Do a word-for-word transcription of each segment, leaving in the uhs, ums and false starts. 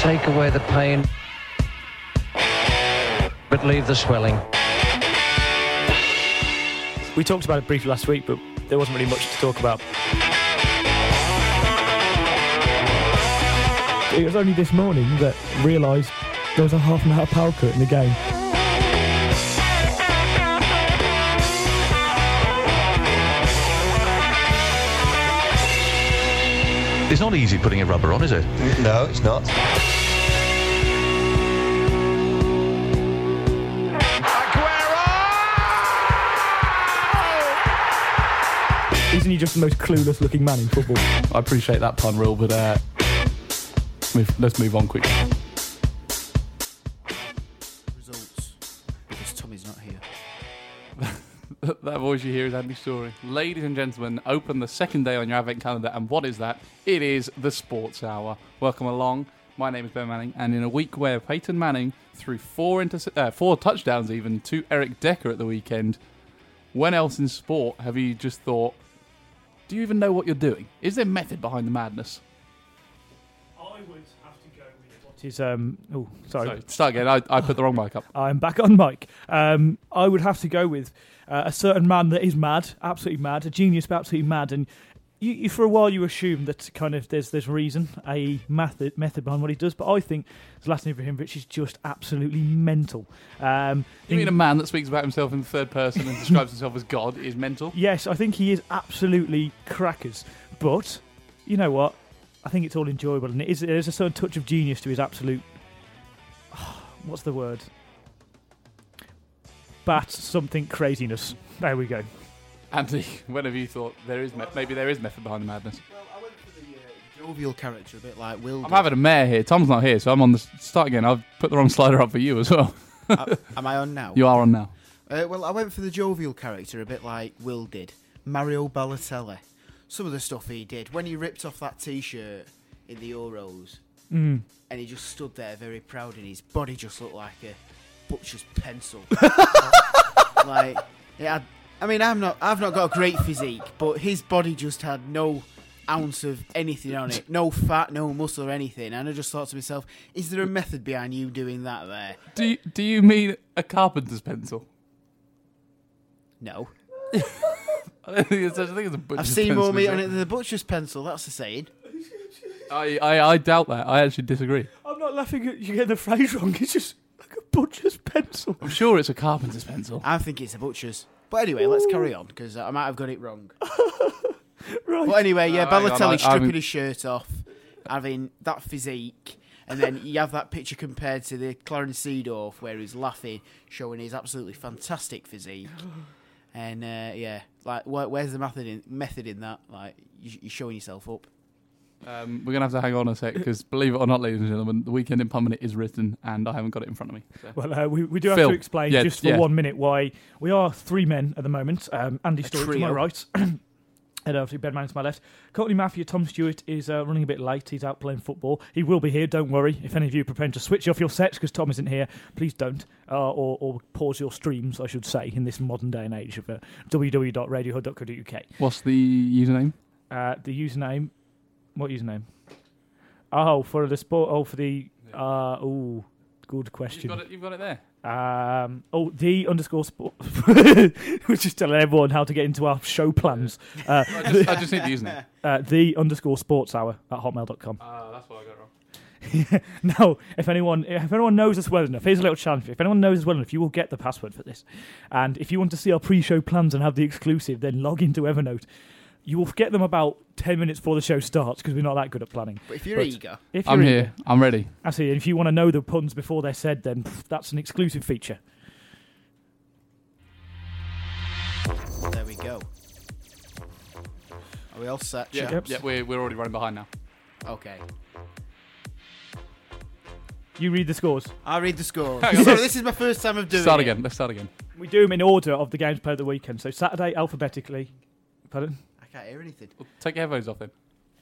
take away the pain, but leave the swelling. We talked about it briefly last week, but there wasn't really much to talk about. It was only this morning that I realised there was a half an hour power cut in the game. It's not easy putting a rubber on, is it? No, it's not. Isn't he just the most clueless looking man in football? I appreciate that pun, Will, but uh, move, let's move on quickly. Results, because Tommy's not here. That voice you hear is Andy Story. Ladies and gentlemen, open the second day on your advent calendar, and what is that? It is the Sports Hour. Welcome along. My name is Ben Manning, and in a week where Peyton Manning threw four, inter- uh, four touchdowns even to Eric Decker at the weekend, when else in sport have you just thought, do you even know what you're doing? Is there method behind the madness? I would have to go with what is... Um, oh, sorry. sorry. Start again. I, I put the wrong mic up. I'm back on mic. Um, I would have to go with uh, a certain man that is mad, absolutely mad, a genius but absolutely mad, and you, you for a while you assume that kind of there's there's reason, a method method behind what he does, but I think Zlatan Ibrahimovic is just absolutely mental. Um, you mean a man that speaks about himself in the third person and describes himself as God is mental? Yes, I think he is absolutely crackers, but you know what? I think it's all enjoyable, and it is, there's a certain touch of genius to his absolute... What's the word? Bat something craziness. There we go. Andy, when have you thought there is me- maybe there is method behind the madness? Well, I went for the uh, jovial character, a bit like Will. I'm having a mare here. Tom's not here, so I'm on the start again. I've put the wrong slider up for you as well. uh, am I on now? You are on now. Uh, well, I went for the jovial character, a bit like Will did. Mario Balotelli. Some of the stuff he did when he ripped off that T-shirt in the Euros, mm. and he just stood there very proud, and his body just looked like a butcher's pencil. like, yeah. I mean, I'm not. I've not got a great physique, but his body just had no ounce of anything on it, no fat, no muscle or anything. And I just thought to myself, is there a method behind you doing that there? Do you, do you mean a carpenter's pencil? No. I don't think it's such a thing as a butcher's I've seen pencil, more meat on it? it than the butcher's pencil. That's the saying. I, I, I doubt that. I actually disagree. I'm not laughing at you getting the phrase wrong. It's just like a butcher's pencil. I'm sure it's a carpenter's pencil. I think it's a butcher's. But anyway, let's carry on, because I might have got it wrong. Right. But anyway, yeah, Uh, hang on, Balotelli I- stripping I'm- his shirt off, having that physique, and then you have that picture compared to the Clarence Seedorf, where he's laughing, showing his absolutely fantastic physique. And uh, yeah, like, where, where's the method in, method in that? Like, you, you're showing yourself up. Um, we're going to have to hang on a sec, because believe it or not, ladies and gentlemen, the Weekend in Pun Minute is written, and I haven't got it in front of me. So. Well, uh, we, we do have Phil. to explain Yeah, just for yeah. one minute why we are three men at the moment. Um, Andy Story to my trio. right, and obviously Ben Manning to my left. Courtney Matthew, Tom Stewart is uh, running a bit late. He's out playing football. He will be here, don't worry. If any of you are preparing to switch off your sets because Tom isn't here, please don't. Uh, or, or pause your streams, I should say, in this modern day and age of uh, w w w dot radio hood dot co dot u k. What's the username? Uh, the username... What username? Oh, for the sport... Oh, for the... Uh, oh, good question. You've got it, you've got it there. Um, oh, the underscore sport. We're just telling everyone how to get into our show plans. Uh, I, just, I just need the username. uh, the underscore sports hour at hotmail dot com. Ah, uh, that's what I got wrong. Now, if anyone if anyone knows us well enough, here's a little challenge. If anyone knows us well enough, you will get the password for this. And if you want to see our pre-show plans and have the exclusive, then log into Evernote. You will get them about ten minutes before the show starts because we're not that good at planning. But if you're But eager... If you're I'm eager, here. I'm ready. I see. And if you want to know the puns before they're said, then pff, that's an exclusive feature. There we go. Are we all set, Yeah, chaps? yeah we're, we're already running behind now. Okay. You read the scores. I'll read the scores. Hang on. Sorry, this is my first time of doing Start it. again. Let's start again. We do them in order of the games played at the weekend. So Saturday, alphabetically. Pardon? I can't hear anything. Well, take your headphones off then.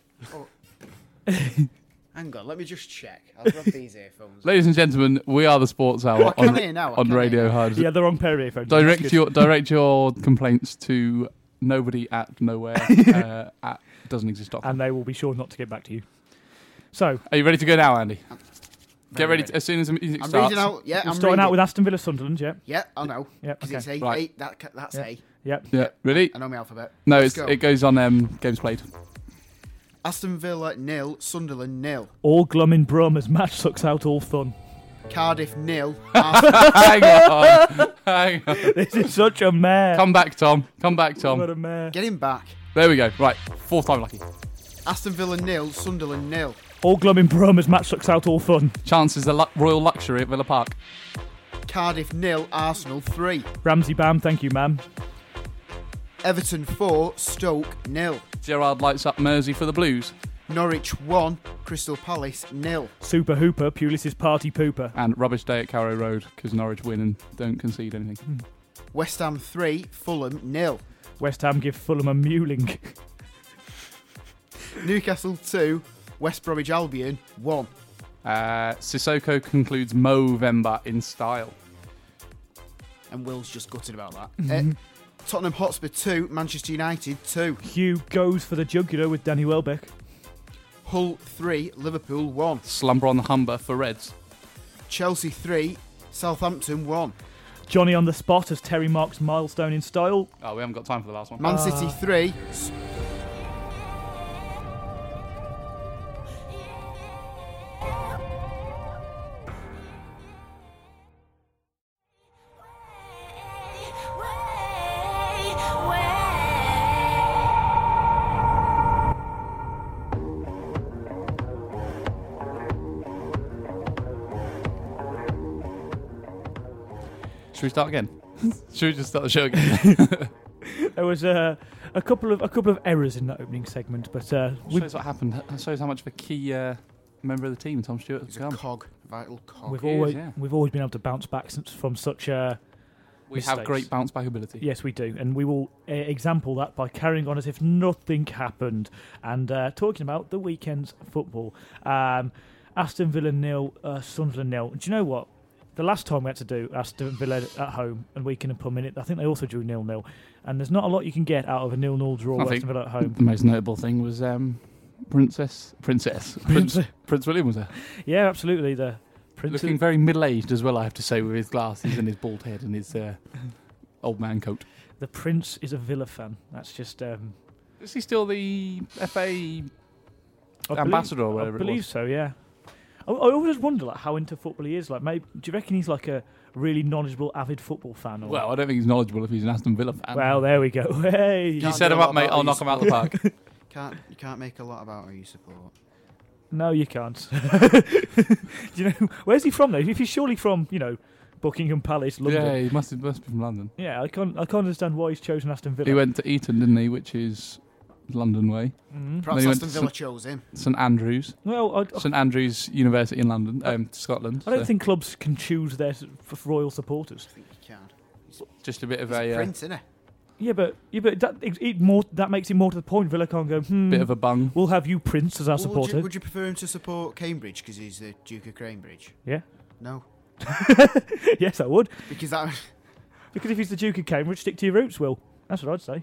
Hang on, let me just check. I'll grab these earphones. Ladies and gentlemen, we are the Sports Hour I can on, hear now, I on can Radio hear. Hard. Yeah, the wrong pair of earphones. Direct That's your good. direct your complaints to nobody at nowhere uh, at doesn't exist. And they will be sure not to get back to you. So, Are you ready to go now, Andy? Get ready ready. to, as soon as the music I'm starts. reading out. Yeah, You're I'm starting reading. out with Aston Villa Sunderland, yeah? Yeah, I know. Yep, Because okay. it's A. Right. A that, ca- that's Yeah. A. Yep. Yeah, ready? I know my alphabet. No, Let's it's, go. it goes on um, games played. Aston Villa nil, Sunderland nil, All glum in Brummers, match sucks out all fun. Cardiff nil, Arsenal. Hang on. Hang on. This is such a mare. Come back, Tom. Come back, Tom. What a mare. Get him back. There we go. Right, fourth time lucky. Aston Villa nil, Sunderland nil, All glum in Brummers, match sucks out all fun. Chances the lu- royal luxury at Villa Park. Cardiff nil, Arsenal three, Ramsey Bam, thank you, ma'am. Everton four, Stoke nil, Gerrard lights up Mersey for the Blues. Norwich one, Crystal Palace nil, Super Hooper, Pulis's party pooper. And rubbish day at Carrow Road because Norwich win and don't concede anything. West Ham three, Fulham nil, West Ham give Fulham a mewling. Newcastle two, West Bromwich Albion one. Uh, Sissoko concludes Movember in style. And Will's just gutted about that. Uh, Tottenham Hotspur two, Manchester United two, Hugh goes for the jugular with Danny Welbeck. Hull three, Liverpool one, Slumber on the Humber for Reds. Chelsea three, Southampton one, Johnny on the spot as Terry marks milestone in style. Oh, we haven't got time for the last one. Man City three, S- Should we start again? Should we just start the show again? There was uh, a couple of a couple of errors in that opening segment, but uh, we, Shows what happened. That shows how much of a key uh, member of the team Tom Stewart has He's a become. cog, vital cog. we've He is, always yeah. we've always been able to bounce back since from such uh, We have mistakes. great bounce back ability. Yes, we do, and we will uh, example that by carrying on as if nothing happened and uh, talking about the weekend's football. Um, Aston Villa nil, uh, Sunderland nil. Do you know what? The last time we had to do Aston Villa at home and Weekend per minute, I think they also drew nil nil, and there's not a lot you can get out of a nil nil draw I with think Aston Villa at home. The most notable thing was um, Princess, Princess, Prince, Prince William was there, Yeah, absolutely. The Prince looking very middle-aged as well. I have to say, with his glasses and his bald head and his uh, old man coat. the Prince is a Villa fan. That's just. Um, Is he still the F A I ambassador believe, or whatever I it believe was? so. Yeah. I, I always wonder like how into football he is. Like, maybe do you reckon he's like a really knowledgeable, avid football fan? Or, Well, I don't think he's knowledgeable if he's an Aston Villa fan. well, there we go. Hey. you Can't set do a him lot up, mate. about I'll who knock you him out of the park. Can't you can't make a lot about who you support. No, you can't. Do you know where's he from though? If he's surely from, you know, Buckingham Palace, London. Yeah, he must, must be from London. Yeah, I can't. I can't understand why he's chosen Aston Villa. He went to Eton, didn't he? Which is London way. Mhm. Perhaps he went Aston to Villa St- chose him. St Andrews. Well, I, St Andrews University in London, um, Scotland. I don't so think clubs can choose their s- f- royal supporters. I think he can. just a bit of He's a uh, Prince, isn't he? Yeah, but yeah, but that it, it more that makes it more to the point. Villa can't go. Hmm, bit of a bung. we'll have you, Prince, as our Well, would, supporter. you, would you prefer him to support Cambridge because he's the Duke of Cambridge? Yeah. No, Yes, I would. because that Because if he's the Duke of Cambridge, stick to your roots, Will. That's what I'd say.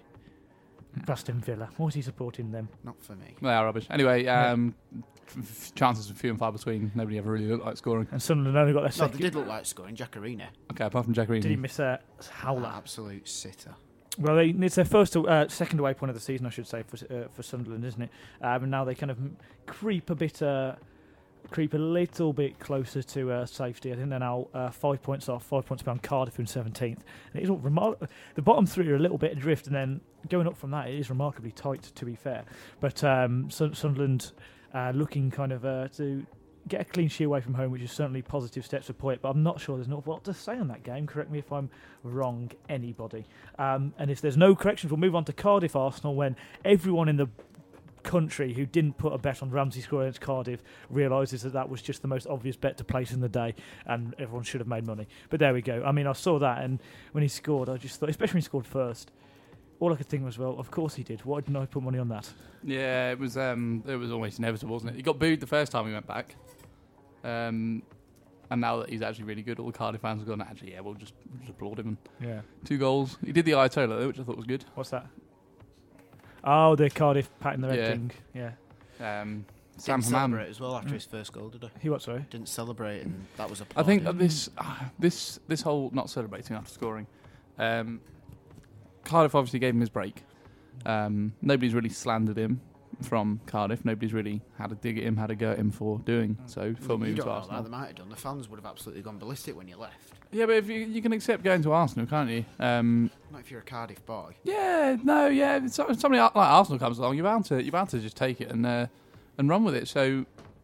Aston Villa. Why is he supporting them? not for me. They are rubbish. Anyway, um, f- f- chances are few and far between. Nobody ever really looked like scoring. And Sunderland only got their No, second. they did look like scoring. Jackarina, Okay, apart from Jack Did he Reed. miss a howler? absolute sitter. Well, they, it's their first, uh, second away point of the season, I should say, for uh, for Sunderland, isn't it? Um, and now they kind of m- creep a bit, uh, creep a little bit closer to uh, safety. I think they're now uh, five points off, five points behind Cardiff in seventeenth. And it is all remar- the bottom three are a little bit adrift, and then going up from that, it is remarkably tight, to be fair. But um, Sun- Sunderland uh, looking kind of uh, to get a clean sheet away from home, which is certainly positive steps for Poyet, but I'm not sure there's an awful lot to say on that game. Correct me if I'm wrong, anybody. Um, and if there's no corrections, we'll move on to Cardiff Arsenal, when everyone in the country who didn't put a bet on Ramsey scoring against Cardiff realises that that was just the most obvious bet to place in the day, and everyone should have made money. But there we go. I mean, I saw that, and when he scored, I just thought, especially when he scored first, all I could think was, well, of course he did. Why didn't I put money on that? Yeah, it was. Um, it was almost inevitable, wasn't it? He got booed the first time he went back, um, and now that he's actually really good, all the Cardiff fans have gone, actually, yeah, we'll just, we'll just applaud him. And Yeah. two goals. He did the Ayatollah, though, which I thought was good. What's that? Oh, the Cardiff patting the red Yeah. thing. Yeah. Um, Sam Didn't Hammam. celebrate as well after his first goal, did he? He what? Sorry. Didn't celebrate, and that was a. I think that this, uh, this, this whole not celebrating after scoring, um, Cardiff obviously gave him his break. Um, nobody's really slandered him from Cardiff. Nobody's really had a dig at him, had a go at him for doing so. For you moving don't to know Arsenal. that they might have done. The fans would have absolutely gone ballistic when you left. Yeah, but if you, you can accept going to Arsenal, can't you? Um, Not if you're a Cardiff boy. yeah, no, yeah. If so- somebody like Arsenal comes along, you're bound to you're bound to just take it and uh, and run with it. So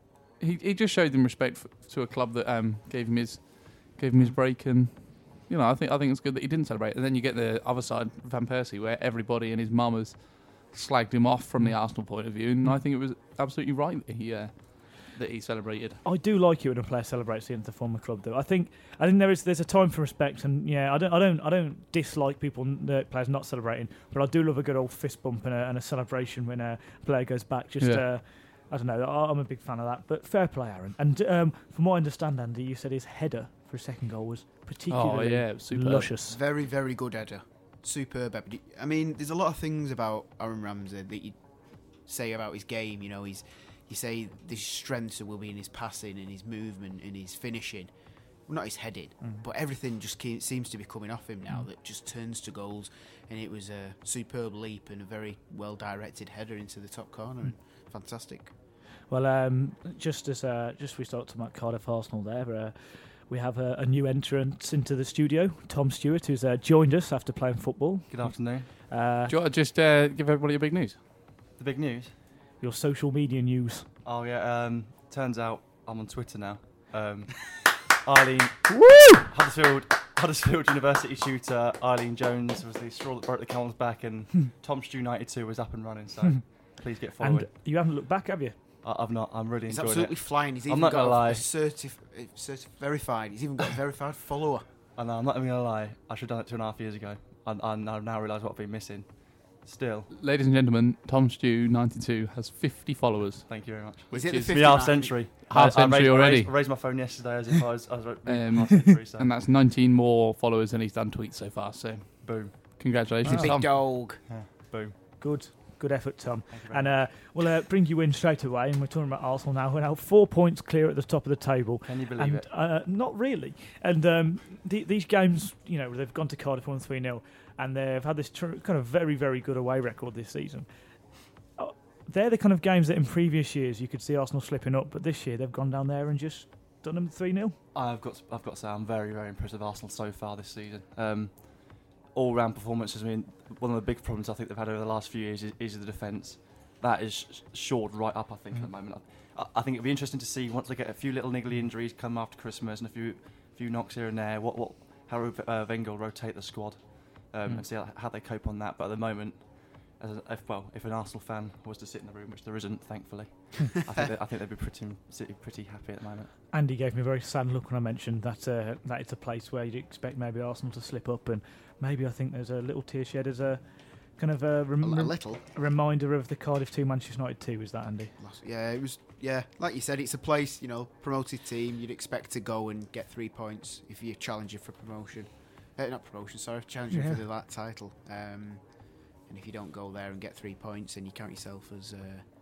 he he just showed them respect for, to a club that um, gave him his gave him his break, and you know I think I think it's good that he didn't celebrate. And then you get the other side, Van Persie, where everybody and his mum has slagged him off from the Arsenal point of view, and I think it was absolutely right that he uh, that he celebrated. I do like it when a player celebrates the end of the former club, though. I think I think there is there's a time for respect, and yeah, I don't I don't I don't dislike people the players not celebrating, but I do love a good old fist bump and a, and a celebration when a player goes back. Just Yeah. uh, I don't know, I- I'm a big fan of that. But fair play, Aaron. And um, from what I understand, Andy, you said his header for his second goal was particularly Oh yeah, it was superb. luscious. Very, very good header. Superb. header. I mean, there's a lot of things about Aaron Ramsey that you say about his game. You know, he's you say the strengths will be in his passing and his movement and his finishing. Well, not his heading, Mm. but everything just ke- seems to be coming off him now that just turns to goals. And it was a superb leap and a very well directed header into the top corner. And fantastic. Well, um, just as uh, just we start talking about Cardiff Arsenal there, uh, we have a, a new entrant into the studio, Tom Stewart, who's uh, joined us after playing football. Good afternoon. Uh, Do you want to just uh, give everybody a big news? The big news. your social media news. Oh yeah. Um, turns out I'm on Twitter now. Um, Eileen, Huddersfield, Huddersfield University shooter Eileen Jones was the straw that broke the camel's back, and Tom Stew ninety-two was up and running. So please get following. And you haven't looked back, have you? I, I've not. I'm really He's enjoying absolutely it. flying. He's I'm even not got gonna a, lie. a certif- certif- verified. He's even got a verified follower. And I'm not even gonna lie. I should have done it two and a half years ago. And I, I now realise what I've been missing. Still, Ladies and gentlemen, Tom Stew ninety-two has fifty followers, thank you very much. which it the is fifty The half mark? century. half I, I century raised, I already. raised, I raised my phone yesterday as if I was, I was Um, half century. So and that's nineteen more followers than he's done tweets so far. So boom, congratulations, Big Tom. dog. boom. Good, good effort, Tom. Thank you very And much. uh, we'll uh, bring you in straight away. And we're talking about Arsenal now. We're now four points clear at the top of the table. Can you believe And it? uh, not really. And um, the, these games, you know, they've gone to Cardiff one three nil, and they've had this tr- kind of very, very good away record this season. Uh, they're the kind of games that in previous years you could see Arsenal slipping up, but this year they've gone down there and just done them three nil. I've got, I've got to say, I'm very, very impressed with Arsenal so far this season. Um, all-round performances. I mean, one of the big problems I think they've had over the last few years is, is the defence. That is sh- shored right up, I think, Mm-hmm. at the moment. I, I think it'll be interesting to see once they get a few little niggly injuries come after Christmas and a few, few knocks here and there. What, what, how uh, Wenger will rotate the squad um, Mm. and see how, how they cope on that. But at the moment, as a, if, well, if an Arsenal fan was to sit in the room, which there isn't, thankfully, I think they, I think they'd be pretty, pretty happy at the moment. Andy gave me a very sad look when I mentioned that uh, that it's a place where you'd expect maybe Arsenal to slip up, and maybe I think there's a little tear shed as a kind of a, A, rem- a little. reminder of the Cardiff two, Manchester United two. Is that, Andy? Yeah, it was. Yeah, like you said, it's a place, you know, promoted team. You'd expect to go and get three points if you're challenging for promotion. Uh, not promotion, sorry, challenging Yeah. for the that title. Um, and if you don't go there and get three points, then you count yourself as uh,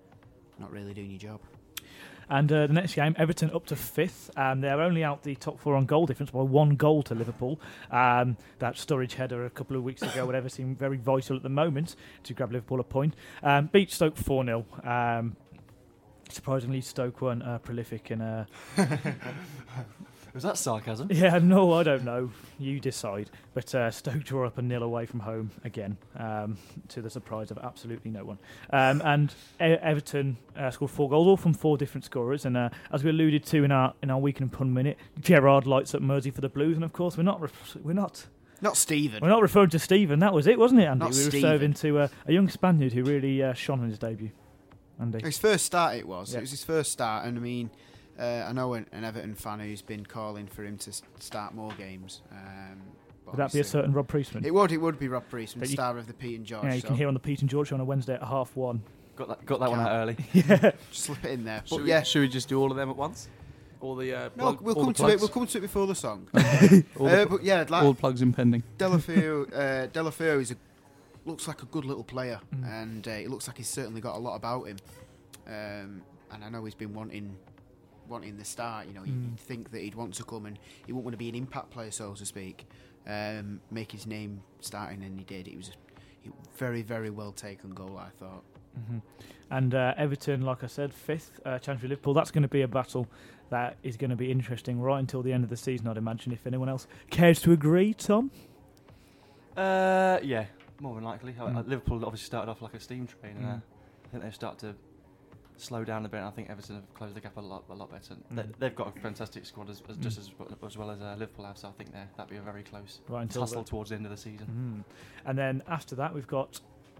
not really doing your job. And uh, the next game, Everton up to fifth. Um, they're only out the top four on goal difference by one goal to Liverpool. Um, that Sturridge header a couple of weeks ago, whatever, seemed very vital at the moment to grab Liverpool a point. Um, beat Stoke four nil. Um, surprisingly, Stoke weren't uh, prolific in... Uh, Was that sarcasm? yeah, no, I don't know. You decide. But uh, Stoke draw up a nil away from home again, um, to the surprise of absolutely no one. Um, and e- Everton uh, scored four goals, all from four different scorers. And uh, as we alluded to in our in our week and pun minute, Gerrard lights up Mersey for the Blues. And of course, we're not ref- we're not Not Stephen. we're not referring to Stephen. That was it, wasn't it, Andy? Not we were Stephen. serving to uh, a young Spaniard who really uh, shone on his debut. Andy. His first start, it was. Yeah. It was his first start, and I mean, uh, I know an, an Everton fan who's been calling for him to s- start more games. Um, but Would that be a obviously- certain Rob Priestman? It would. It would be Rob Priestman, But you- star of the Pete and George. yeah, you so can hear on the Pete and George show on a Wednesday at half one. Got that, got that one Can't. out early. yeah. slip it in there. Should But we, yeah, should we just do all of them at once? All the uh, no, plug, we'll all come the to it. plugs? We'll come to it before the song. all, uh, the, but yeah, like, all plugs impending. Delafeu, uh, Delafeu is a looks like a good little player, Mm. and uh, it looks like he's certainly got a lot about him. Um, and I know he's been wanting wanting the start. You know, Mm. you'd think that he'd want to come and he wouldn't want to be an impact player, so to speak, um, make his name starting, and he did. It was a very, very well taken goal, I thought. Mm-hmm. And uh, Everton, like I said, fifth, uh, challenge with Liverpool. That's going to be a battle that is going to be interesting right until the end of the season, I'd imagine, if anyone else cares to agree. Tom? Uh, yeah, more than likely. Mm. Uh, Liverpool obviously started off like a steam train, and uh, Mm. I think they've started to slow down a bit. And I think Everton have closed the gap a lot, a lot better. Mm. They, they've got a fantastic squad, as, as Mm. just as, as well as uh, Liverpool have. So I think that'd be a very close Right until tussle the- towards the end of the season. Mm. And then after that, we've got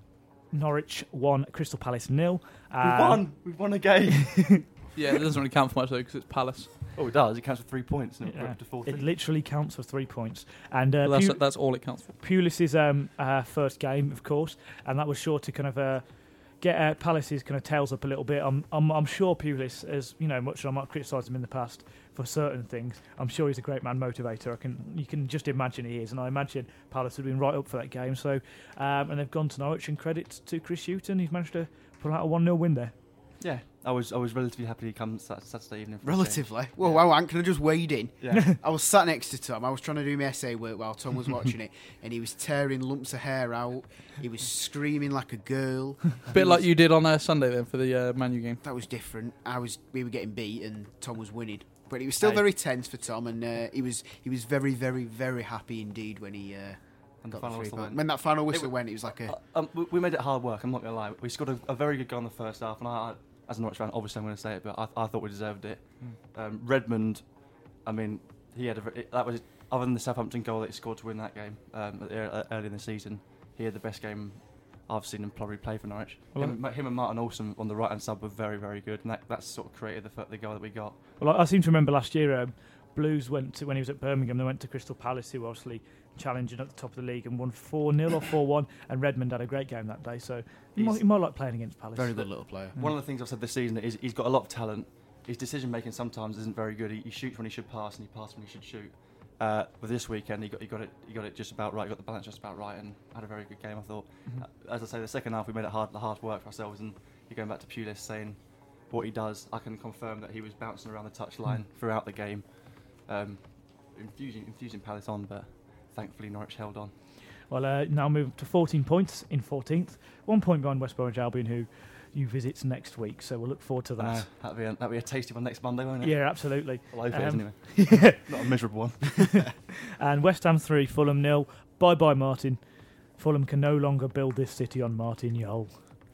Norwich one, Crystal Palace nil. We've won. We've won a game. Yeah, it doesn't really count for much though because it's Palace. Oh, it does. It counts for three points, and Yeah. we're up to fourth. It literally counts for three points. And uh, Well, that's Pu- that's all it counts for. Pulis's um, uh, first game, of course, and that was sure to kind of uh, get uh, Palace's kind of tails up a little bit. I'm, I'm, I'm sure Pulis, as you know, much as I might criticise him in the past for certain things, I'm sure he's a great man motivator. I can, you can just imagine he is, and I imagine Palace have been right up for that game. So, um, and they've gone to Norwich, and credit to Chris Hughton, he's managed to pull out a one nil win there. Yeah, I was I was relatively happy to come Sat- Saturday evening. For the Relatively. change. Whoa, Yeah. wow, Ant, can I just wade in? Yeah. I was sat next to Tom. I was trying to do my essay work while Tom was watching it, and he was tearing lumps of hair out. He was screaming like a girl. A bit like you did on uh, Sunday then for the uh, Man U game. That was different. I was, we were getting beat, and Tom was winning. But it was still Hey. very tense for Tom, and uh, he was he was very, very, very happy indeed when he uh, And the got final the three whistle points. went. When that final whistle It- went, it was like a Uh, um, we, we made it hard work. I'm not gonna lie. We scored a, a very good goal in the first half, and I, I as a Norwich fan, obviously I'm going to say it, but I, I thought we deserved it. Um, Redmond, I mean, he had a, ver- it, that was other than the Southampton goal that he scored to win that game um, at the, uh, early in the season. He had the best game I've seen him probably play for Norwich. Well, him, him and Martin Olsen on the right hand side were very, very good, and that, that sort of created the, f- the goal that we got. Well, I, I seem to remember last year, um, Blues went to, when he was at Birmingham, they went to Crystal Palace, who were obviously challenging at the top of the league, and won four nil or four one, and Redmond had a great game that day, so he might, He's- he might like playing against Palace. very good little player. One of the things I've said this season is he's got a lot of talent. His decision making sometimes isn't very good. He, he shoots when he should pass, and he passes when he should shoot. Uh, but this weekend, he got he got it he got it just about right. He got the balance just about right, and had a very good game. I thought. Mhm. Uh, as I say, the second half we made it hard hard work for ourselves, and you're going back to Pulis saying what he does. I can confirm that he was bouncing around the touchline throughout the game, um, infusing infusing Palace on, but thankfully Norwich held on. Well, uh, now move to fourteen points in fourteenth, one point behind West Bromwich Albion, who you visit next week, so we'll look forward to that. Uh, that'll be a, that'll be a tasty one next Monday, won't it? Yeah, absolutely. Well, hopefully it is Um, anyway. Not a miserable one. And West Ham three, Fulham nil. Bye bye, Martin. Fulham can no longer build this city on Martin Yole,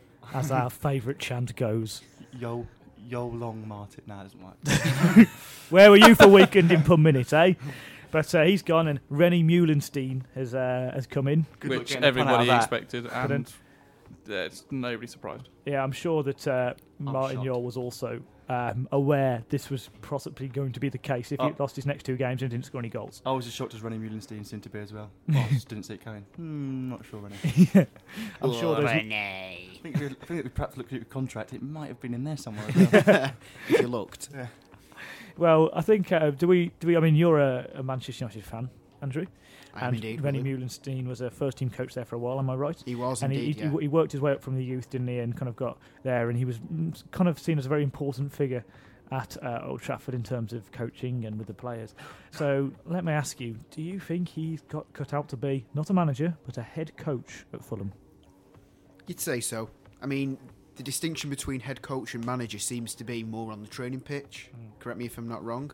as our favourite chant goes. Yo, yo, long Martin. Nah, it doesn't work. Where were you for weekend in per minute, eh? But uh, he's gone, and Rennie Muhlenstein has uh, has come in. Good luck which getting a pun out of everybody that. expected, and uh, it's nobody surprised. Yeah, I'm sure that uh, Martin shocked. Yole was also um, aware this was possibly going to be the case if he Oh. lost his next two games and didn't score any goals. I was as shocked as Rennie Muhlenstein seemed to be as well. Oh, I just didn't see it coming. Hmm, not sure, Rennie. yeah. I'm sure there's. I think, we, I think that we perhaps looked at your contract. It might have been in there somewhere as well. If you looked. Yeah. Well, I think uh, do we do we? I mean, you're a, a Manchester United fan, Andrew, I am and indeed. Rennie William. Muhlenstein was a first team coach there for a while. Am I right? He was And he, indeed, he, yeah. he worked his way up from the youth, didn't he, and kind of got there, and he was mm, kind of seen as a very important figure at uh, Old Trafford in terms of coaching and with the players. So let me ask you, do you think he's got cut out to be not a manager but a head coach at Fulham? You'd say so. I mean, the distinction between head coach and manager seems to be more on the training pitch. Mm. Correct me if I'm not wrong.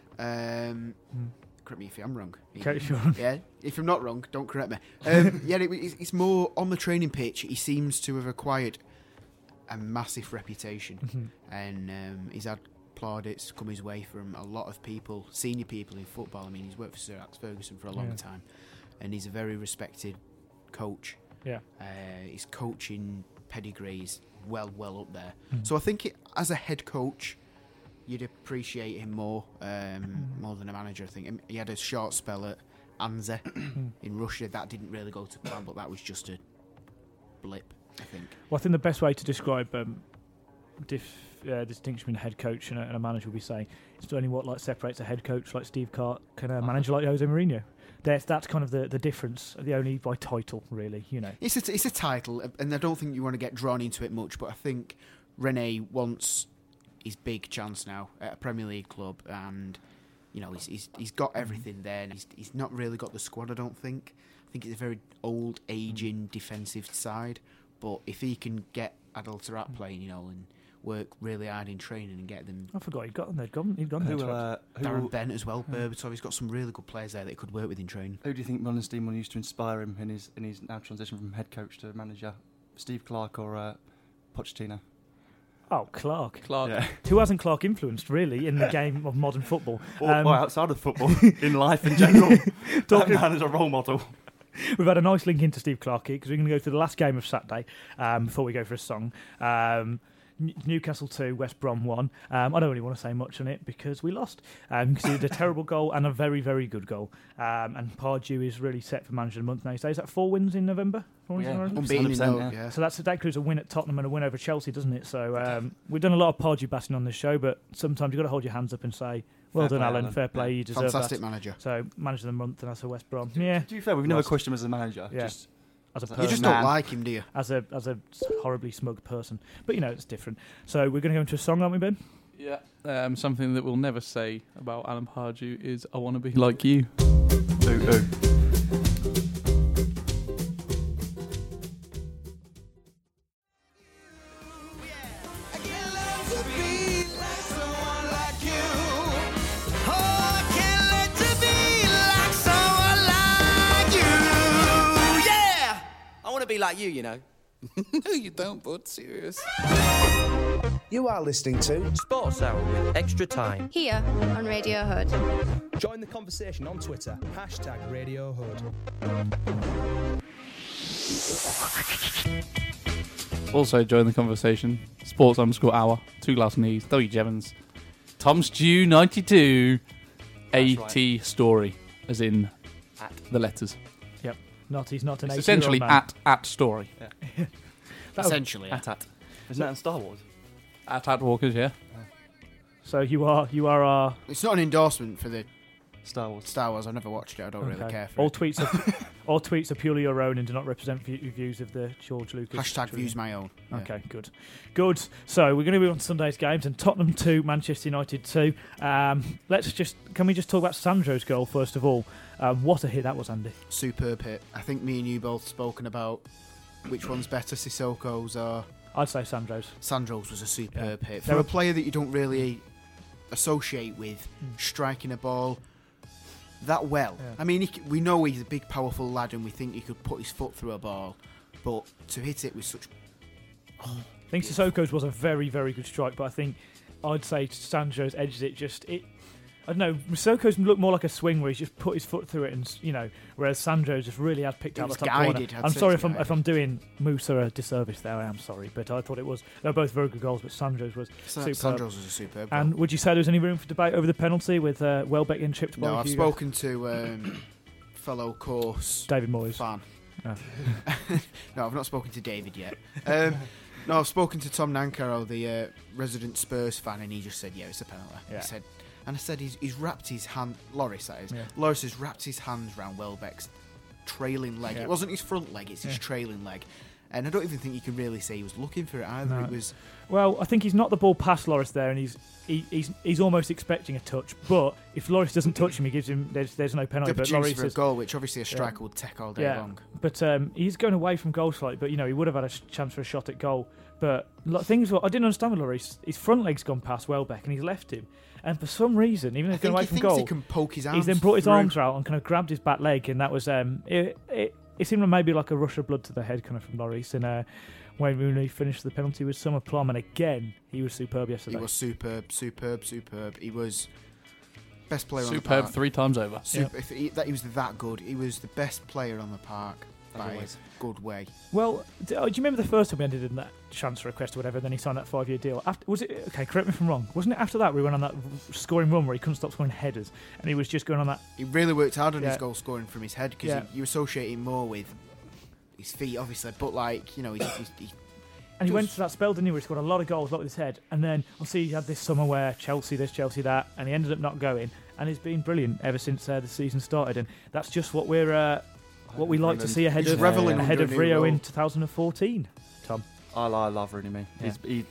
Um, Mm. Correct me if I'm wrong. Okay, sure. Yeah, if I'm not wrong, don't correct me. Um, yeah, it, it's, it's more on the training pitch. He seems to have acquired a massive reputation, Mhm. and um, he's had plaudits come his way from a lot of people, senior people in football. I mean, he's worked for Sir Alex Ferguson for a long Yeah. time, and he's a very respected coach. Yeah. Uh, his coaching pedigree is well, well up there. Mhm. So I think it, as a head coach, you'd appreciate him more, um, more than a manager. I think Um, he had a short spell at Anze in Russia. That didn't really go to plan, but that was just a blip, I think. Well, I think the best way to describe um, dif- uh, distinction between a head coach and a, and a manager would be saying it's only what like separates a head coach like Steve Carr can a manager like Jose Mourinho. That's that's kind of the, the difference. The only by title, really. You know. It's a, it's a title, and I don't think you want to get drawn into it much. But I think Rene wants his big chance now at a Premier League club, and you know he's he's, he's got everything there. And he's he's not really got the squad. I don't think. I think it's a very old, aging defensive side. But if he can get Adel Taarabt playing, you know, and work really hard in training and get them. I forgot he'd got them. They'd gone. He'd gone Who, there. uh, who, Darren Bent as well, Berbatov. He's got some really good players there that he could work with in training. who do you think Mullenstein will use to inspire him in his in his now transition from head coach to manager? Steve Clarke or uh, Pochettino? Oh, Clark. Clark. Yeah. Who hasn't Clark influenced, really, in the game of modern football? Or, Um, or outside of football, in life in general. That Talking- man is a role model. We've had a nice link into Steve Clarke because we're going to go through the last game of Saturday um, before we go for a song. Um, N- Newcastle two, West Brom one. Um, I don't really want to say much on it because we lost. Um, because he did a terrible goal and a very, very good goal. Um, and Pardew is really set for manager of the month now. He says that four wins in November? Four wins Yeah. in November? Unbeaten, in one hundred though, percent, yeah. So that's that includes a win at Tottenham and a win over Chelsea, doesn't it? So um, we've done a lot of Pardew batting on this show, but sometimes you've got to hold your hands up and say, well Fair done, play, Alan, Alan. fair play, Yeah. you deserve Fantastic that. manager. So manager of the month and that's a West Brom. Yeah, To be fair, we've never Lost. questioned him as a manager. Yeah. Just as a You person. You just man. don't like him, do you? as a as a horribly smug person. But you know, it's different. So we're going to go into a song, aren't we, Ben? Yeah. Um, something that we'll never say about Alan Pardew is "I want to be like you." ooh, ooh. Be like you, you know. No, you don't, bud. Serious. You are listening to Sports Hour with Extra Time. Here on Radio Hood. Join the conversation on Twitter, hashtag Radio Hood. Also join the conversation. Sports underscore hour. Two glass knees. W. Jevons. Tom Stew ninety-two. A T story, as in At. the letters. Not he's not an It's eighty-year-old essentially man. at at story. That was- Essentially. At at. Isn't that in Star Wars? At at Walkers, yeah. So you are you are our It's not an endorsement for the Star Wars. Star Wars. I've never watched it. I don't really okay. care for all it. tweets are all tweets are purely your own and do not represent view- views of the George Lucas. Hashtag trilogy. views my own. Yeah. Okay, good, good. So we're going to be on Sunday's games and Tottenham two, Manchester United two. Um, let's just can we just talk about Sandro's goal first of all? Um, what a hit that was, Andy. Superb hit. I think me and you both spoken about which one's better, Sissoko's or I'd say Sandro's. Sandro's was a superb Yeah. hit. There For a were- player that you don't really associate with Mm. striking a ball that well. Yeah. I mean, he, c- we know he's a big, powerful lad and we think he could put his foot through a ball, but to hit it with such... I think Sissoko's was a very, very good strike, but I think I'd say Sandro's edged it just it. I don't know. Sissoko's looked more like a swing where he's just put his foot through it, and you know, whereas Sandro just really has picked It out the was top guided, corner. I'd I'm say sorry it's if I'm if guided. I'm doing Musa a disservice there. I am sorry, but I thought it was. They're both very good goals, but Sandro's was Sa- superb. Sandro's was a superb goal. And would you say there was any room for debate over the penalty with uh, Welbeck getting chipped by No, a I've few spoken to um, fellow course David Moyes? fan. Oh. No, I've not spoken to David yet. Um, no, I've spoken to Tom Nancaro, the uh, resident Spurs fan, and he just said, yeah, it's a penalty. Yeah. He said, and I said, he's, he's wrapped his hand, Loris that is, Yeah. Loris has wrapped his hands round Welbeck's trailing leg. Yeah. It wasn't his front leg, it's his Yeah. trailing leg. And I don't even think you can really say he was looking for it either. No. It was Well, I think he's not the ball past Loris there, and he's he, he's he's almost expecting a touch. But if Loris doesn't touch him, he gives him there's there's no the penalty. But opportunity Loris for a is, goal, which obviously a striker would take all day Yeah. long. But um, he's going away from goal slightly. But you know he would have had a sh- chance for a shot at goal. But lo- things were, I didn't understand with Loris. His front leg's gone past Welbeck, and he's left him. And for some reason, even though I he's going think away he from thinks goal, he can poke his arms he's then brought his through. arms out and kind of grabbed his back leg, and that was um, it. It, it seemed maybe like a rush of blood to the head, kind of from Loris. And uh, Wayne Rooney finished the penalty with some aplomb, and again he was superb yesterday. He was superb, superb, superb. He was best player on the Superb park. three times over. Super, if he, that he was that good. He was the best player on the park by Otherwise. a good way. Well, do, oh, do you remember the first time we ended in that transfer request or whatever? Then he signed that five-year deal. After, was it okay? Correct me if I'm wrong. Wasn't it after that we went on that scoring run where he couldn't stop scoring headers, and he was just going on that? He really worked hard on Yeah. his goal scoring from his head because Yeah. you associate him more with his feet, obviously. But like you know, he's, he's, he And he Just- went to that spell, didn't he? Where he scored a lot of goals, a lot with his head, and then obviously he had this summer where Chelsea this, Chelsea that, and he ended up not going. And he's been brilliant ever since uh, the season started, and that's just what we're uh, what we like to see ahead He's of revelling ahead under of a new Rio role. in twenty fourteen. Tom, I, I love Rooney, me. Yeah. He's, he,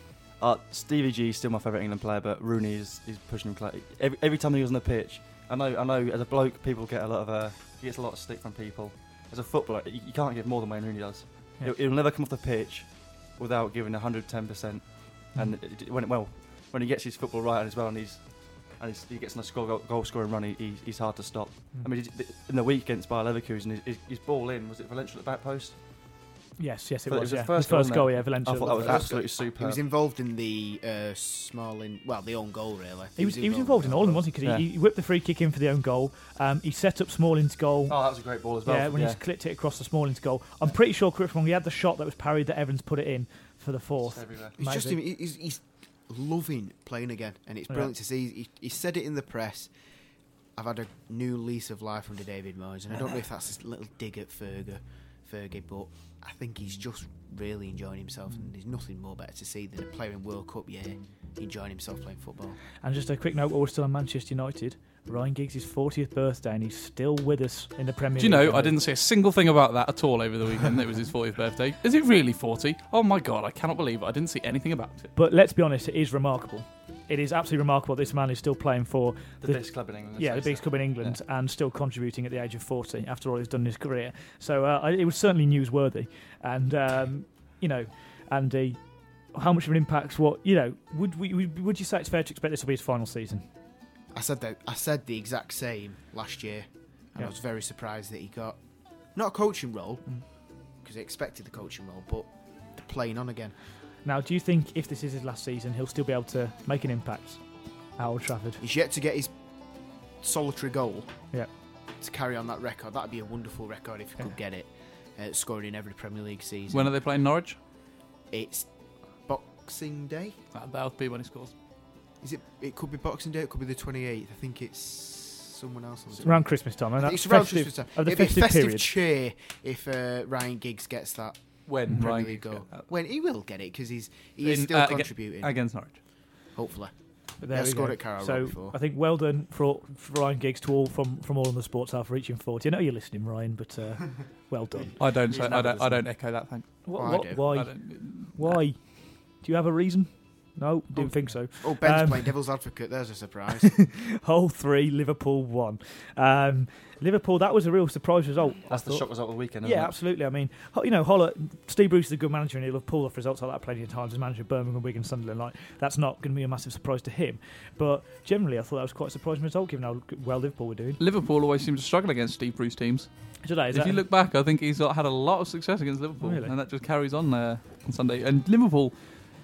Uh, Stevie G is still my favourite England player, but Rooney is, is pushing him. Cl- every, every time he was on the pitch, I know, I know. As a bloke, people get a lot of. Uh, he gets a lot of stick from people. As a footballer, you, you can't give more than Wayne Rooney does. Yeah. He'll, he'll never come off the pitch without giving one hundred ten percent. And Mm. it, when well, when he gets his football right as well, and he's and he's, he gets on a score, goal, goal scoring run, he, he's, he's hard to stop. Mm. I mean, he- in the week against Bayer Leverkusen, his, his, his ball in was it Valencia at the back post? Yes, yes, it But it was. was his yeah. first His goal, first wasn't goal, it? yeah, I Valencia. thought that was First absolutely He superb. was involved in the uh, Smalling, well, the own goal, really. He was, he was involved in all of them, wasn't he? Because Yeah. he, he whipped the free kick in for the own goal. Um, he set up Smalling's goal. Oh, that was a great ball as well. yeah, when he clipped it across the Smalling's goal. I'm pretty sure, correct me if I'm wrong, he had the shot that was parried that Evans put it in for the fourth. Just everywhere. It's just Maybe. him. He's, he's loving playing again, and it's Yeah. brilliant to see. He, he said it in the press. I've had a new lease of life under David Moyes, and I don't know if that's a little dig at Fergie, Fergie, but I think he's just really enjoying himself, and there's nothing more better to see than a player in World Cup year enjoying himself playing football. And just a quick note, while we're still on Manchester United, Ryan Giggs' fortieth birthday, and he's still with us in the Premier Do you League. know, I didn't say a single thing about that at all over the weekend. It was his fortieth birthday. Is it really forty? Oh my God, I cannot believe it. I didn't see anything about it. But let's be honest, it is remarkable. It is absolutely remarkable this man is still playing for The, the- biggest club in England. yeah, let's the face biggest it. club in England and still contributing at the age of forty after all he's done in his career. So uh, I- it was certainly newsworthy. And, um, you know, and uh, how much of an impact, what, you know, would, we, would would you say it's fair to expect this will be his final season? I said that. I said the exact same last year, and Yeah. I was very surprised that he got not a coaching role because he expected the coaching role, but the playing on again. Now, do you think if this is his last season, he'll still be able to make an impact at Old Trafford? He's yet to get his solitary goal. Yeah. To carry on that record, that'd be a wonderful record if he Yeah. could get it. Uh, scoring in every Premier League season. When are they playing Norwich? It's Boxing Day. That- That'll be when he scores. Is it? It could be Boxing Day. It could be the twenty-eighth. I think it's someone else. On It's the around Christmas time. And It's that's around festive, Christmas time. of the It'd be festive, festive period. cheer if uh, Ryan Giggs gets that When Premier Ryan League Giggs goal. get that. When he will get it because he's he is In- still uh, aga- contributing. Against Norwich. Hopefully. But there Yeah, we scored go. at Carrow So Road before. I think well done for, all, for Ryan Giggs to all from, from all on the sports half for reaching forty. I know you're listening, Ryan, but uh, well done. I don't. He's Say, I never don't. I listening. don't echo that. Thank. What, Oh, I what, do. why? I don't, Why? Do you have a reason? No, didn't think so. Oh, Ben's Um, playing devil's advocate. There's a surprise. Hole three, Liverpool one. Um, Liverpool, that was a real surprise result. That's I the thought. shock result of the weekend, isn't Yeah, it? absolutely. I mean, ho- you know, Holler, Steve Bruce is a good manager, and he'll have pulled off results like that plenty of times as manager of Birmingham, Wigan, Sunderland. Like that's not going to be a massive surprise to him. But generally, I thought that was quite a surprising result, given how well Liverpool were doing. Liverpool always seem to struggle against Steve Bruce teams. Today, is if that, you look back, I think he's got- had a lot of success against Liverpool, Really? and that just carries on uh, on Sunday. And Liverpool,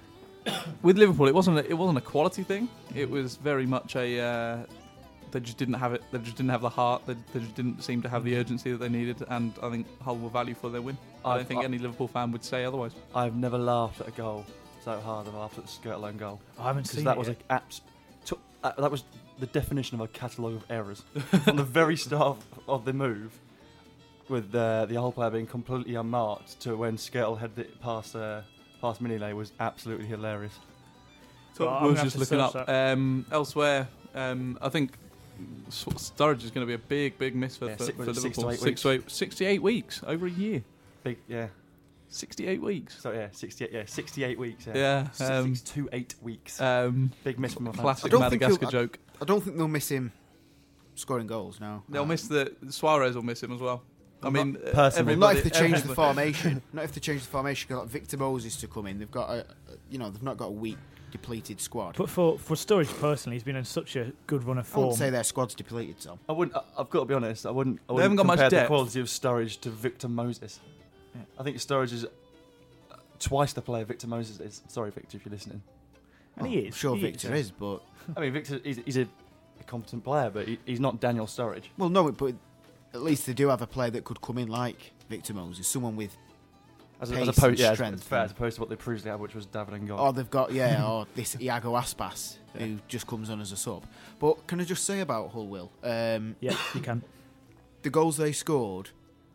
with Liverpool, it wasn't a, it wasn't a quality thing. It was very much a uh, they just didn't have it. They just didn't have the heart. They, they just didn't seem to have the urgency that they needed. And I think Hull were value for their win. I don't I've- think I- any Liverpool fan would say otherwise. I've never laughed at a goal so hard as I laughed at the skirt alone goal. I haven't Because seen that it was yet. a abs- to- uh, that was the definition of a catalogue of errors from the very start of, of the move, with uh, the whole player being completely unmarked to when Skirtle headed it past uh, past Minilay was absolutely hilarious. Well, I'm I was gonna just have to looking search up. Um, elsewhere, um, I think S- Sturridge is going to be a big, big miss for, Yeah, for, six- for was it six to Liverpool. eight Six to eight, sixty-eight weeks, over a year. Big, yeah. sixty-eight weeks. So yeah, sixty-eight, yeah, sixty-eight weeks. Yeah, Yeah. Six, Um, six to eight weeks. um, Big miss from my fans. I classic don't think Madagascar he'll- joke. I don't think they'll miss him scoring goals now. They'll Uh, miss the Suarez will miss him as well. I mean, uh, personally. Well, not everybody- if they change the everybody- formation. Not if they change the formation. Got like Victor Moses to come in. They've got a, you know, they've not got a weak, depleted squad. But for for Sturridge personally, he's been in such a good run of I form. wouldn't say their squad's depleted, Tom. I wouldn't. I- I've got to be honest. I wouldn't. I They haven't wouldn't got much compare the depth. quality of Sturridge to Victor Moses. Yeah. I think Sturridge is uh, twice the player Victor Moses is. Sorry, Victor, if you're listening. And Well, he I'm is. sure He Victor is. is, but I mean, Victor, he's, he's a, a competent player, but he, he's not Daniel Sturridge. well, no, but at least they do have a player that could come in like Victor Moses, someone with. As, Pace as opposed, and yeah, as, strength as fair, and- as opposed to what they previously had, which was David and God. Or they've got yeah, or this Iago Aspas who just comes on as a sub. But can I just say about Hull, Will? Um, Yeah, you can. the goals they scored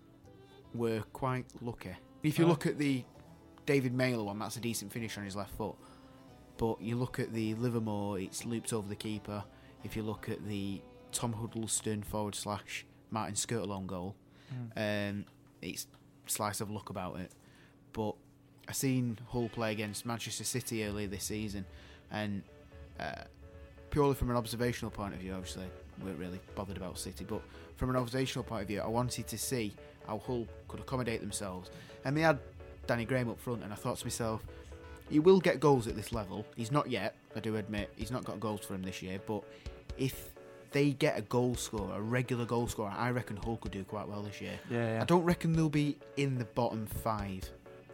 were quite lucky. If you Oh. look at the David Mailer one, that's a decent finish on his left foot. But you look at the Livermore, it's looped over the keeper. If you look at the Tom Huddleston forward slash Martin Skirtle goal, um, it's slice of luck about it. But I seen Hull play against Manchester City earlier this season, and uh, purely from an observational point of view, obviously we weren't really bothered about City, but from an observational point of view, I wanted to see how Hull could accommodate themselves. And they had Danny Graham up front, and I thought to myself, he will get goals at this level. He's not yet, I do admit, he's not got goals for him this year, but if they get a goal scorer, a regular goal scorer, I reckon Hull could do quite well this year. Yeah, yeah. I don't reckon they'll be in the bottom five.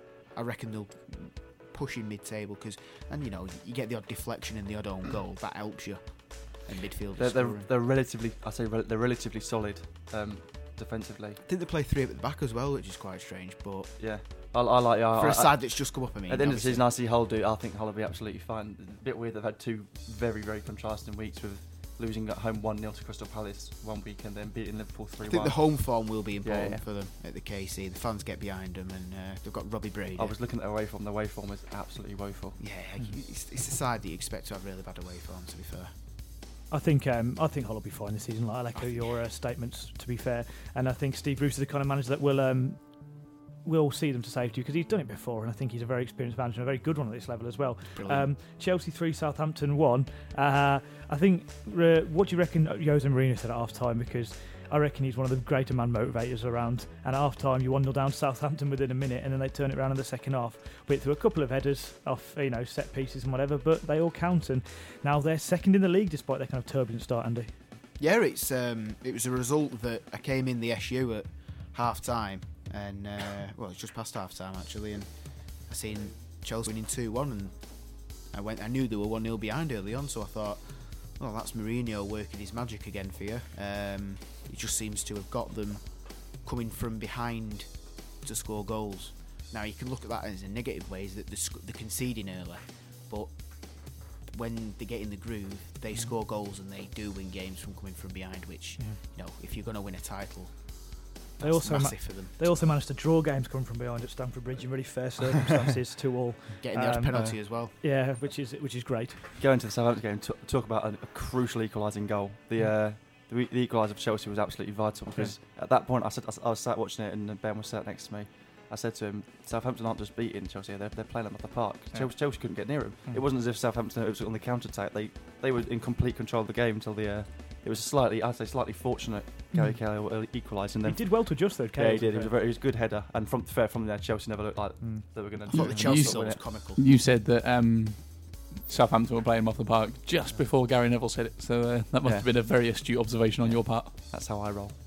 I reckon they'll push in mid-table, because, and you know, you get the odd deflection and the odd own goal, that helps you in midfield. They're, they're, they're relatively, I say, re- they're relatively solid um, defensively. I think they play three up at the back as well, which is quite strange, but Yeah, I, I like. Yeah, for I, a side that's just come up, I mean, at the end of the obviously. season, I see Hull do. I think Hull will be absolutely fine. A bit weird. They've had two very, very contrasting weeks with losing at home one nil to Crystal Palace one week and then beating Liverpool three one. I think the home form will be important Yeah, yeah. for them at the K C. The fans get behind them, and uh, they've got Robbie Brady. I was looking at their away form. The away form is absolutely woeful. Yeah, it's, it's a side that you expect to have really bad away form, to be fair. I think um, I think Hull will be fine this season. Like, I'll echo your uh, statements, to be fair, and I think Steve Bruce is the kind of manager that will um, will see them to safety, because he's done it before, and I think he's a very experienced manager and a very good one at this level as well. Um, Chelsea three, Southampton one. Uh, I think. Uh, what do you reckon Jose Mourinho said at half time? Because I reckon he's one of the greater man motivators around. And at half time, you one nil down to Southampton within a minute, and then they turn it around in the second half. But through a couple of headers off, you know, set pieces and whatever, but they all count. And now they're second in the league despite their kind of turbulent start, Andy. Yeah, it's um, it was a result that I came in the S U at half time, and uh, well, it's just past half time actually, and I seen Chelsea winning two one, and I went. I knew they were one nil behind early on, so I thought, well, that's Mourinho working his magic again for you. Um, he just seems to have got them coming from behind to score goals. Now you can look at that as a negative way, is that they're, sc- they're conceding early, but when they get in the groove, they score goals and they do win games from coming from behind. Which, Yeah. you know, if you're going to win a title, They that's also ma- massive for them. They also managed to draw games coming from behind at Stamford Bridge in really fair circumstances, two all. Getting the odd um, penalty as well. Yeah, which is which is great. Going to the Southampton game, t- talk about a, a crucial equalising goal. The uh, the, the equaliser for Chelsea was absolutely vital, because at that point I said I, s- I was sat watching it and Ben was sat next to me. I said to him, Southampton aren't just beating Chelsea, they're, they're playing them off the park. Yeah. Chelsea, Chelsea couldn't get near him. Mm. It wasn't as if Southampton was on the counter-attack. They they were in complete control of the game until the uh, it was slightly, I'd say slightly fortunate Gary Mm. Cahill equalised. And He then did well to adjust though. yeah, Cahill, he to be did. It was a fair. very, it was a good header, and from fair from there, Chelsea never looked like Mm. they were going I to. thought the You Chelsea saw goal was it. comical. You said that um, Southampton were playing him off the park just before Gary Neville said it, so uh, that must Yeah. have been a very astute observation on your part. That's how I roll.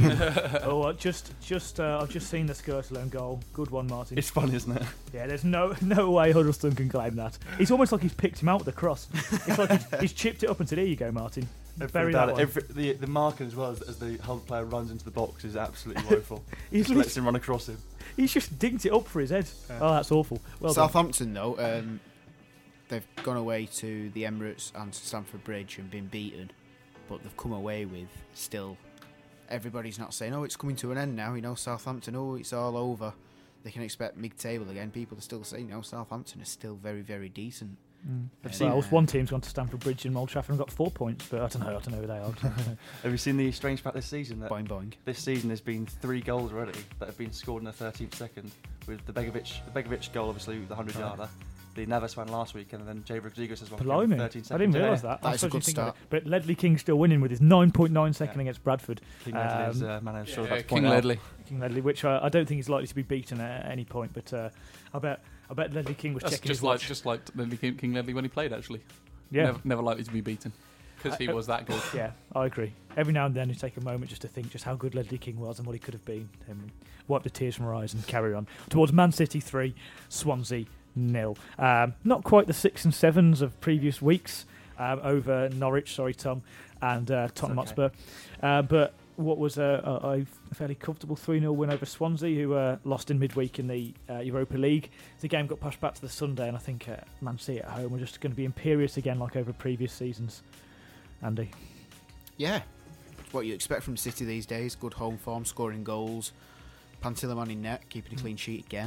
Oh, uh, just just uh, I've just seen the Skirtland goal. Good one, Martin. It's fun, isn't it? Yeah, there's no no way Huddleston can claim that. It's almost like he's picked him out with the cross. It's like he's, he's chipped it up and said, "Here you go, Martin." Bury that one. Every, the the marking as well as, as the Hull player runs into the box is absolutely woeful. He's, Just lets him run across him. he's just dinked it up for his head. Oh, that's awful. Well done. Southampton, though, um, they've gone away to the Emirates and to Stamford Bridge and been beaten, but they've come away with still. Everybody's not saying, "Oh, it's coming to an end now." You know, Southampton. Oh, it's all over. They can expect mid-table again. People are still saying, "No, Southampton is still very, very decent." Mm. And, Well, uh, one team's gone to Stamford Bridge in Old Trafford and got four points, but I don't know. I don't know who they are. Have you seen the strange fact this season that boing boing. this season there's been three goals already that have been scored in the thirteenth second, with the Begovic the Begovic goal obviously the hundred yarder, the Navas one last week, and then Jay Rodriguez has one from Blimey, thirteen I seconds. didn't Yeah. realise that. That I is a suppose good you think about start. it. But Ledley King's still winning with his nine point nine second Yeah. against Bradford. King Ledley is Um, uh, man, I'm sure Yeah, about to King point out. Ledley. King Ledley, which uh, I don't think is likely to be beaten at any point. But uh, I bet I bet Ledley King was That's checking just his like watch. just like Ledley, King, King Ledley when he played, actually. Yeah, Never, never likely to be beaten because he Uh, was that good. yeah, I agree. Every now and then you take a moment just to think just how good Ledley King was and what he could have been, and wipe the tears from our eyes and carry on towards Man City three, Swansea nil. Um, not quite the six and sevens of previous weeks um, over Norwich. Sorry, Tom, and uh, Tottenham okay. Hotspur, uh, but. What was a, a, a fairly comfortable three nil win over Swansea, who uh, lost in midweek in the uh, Europa League. The game got pushed back to the Sunday, and I think uh, Man City at home are just going to be imperious again, like over previous seasons. Andy, Yeah, it's what you expect from City these days. Good home form, scoring goals. Pantilimon in net, keeping a clean sheet again.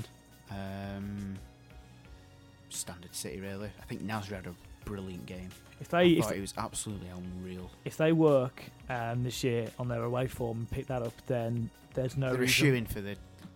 Um, standard City, really. I think Nasri had a brilliant game. if they I if, thought he was absolutely unreal. if they work um, this year on their away form and pick that up, then there's no They're a reason. shoe-in for the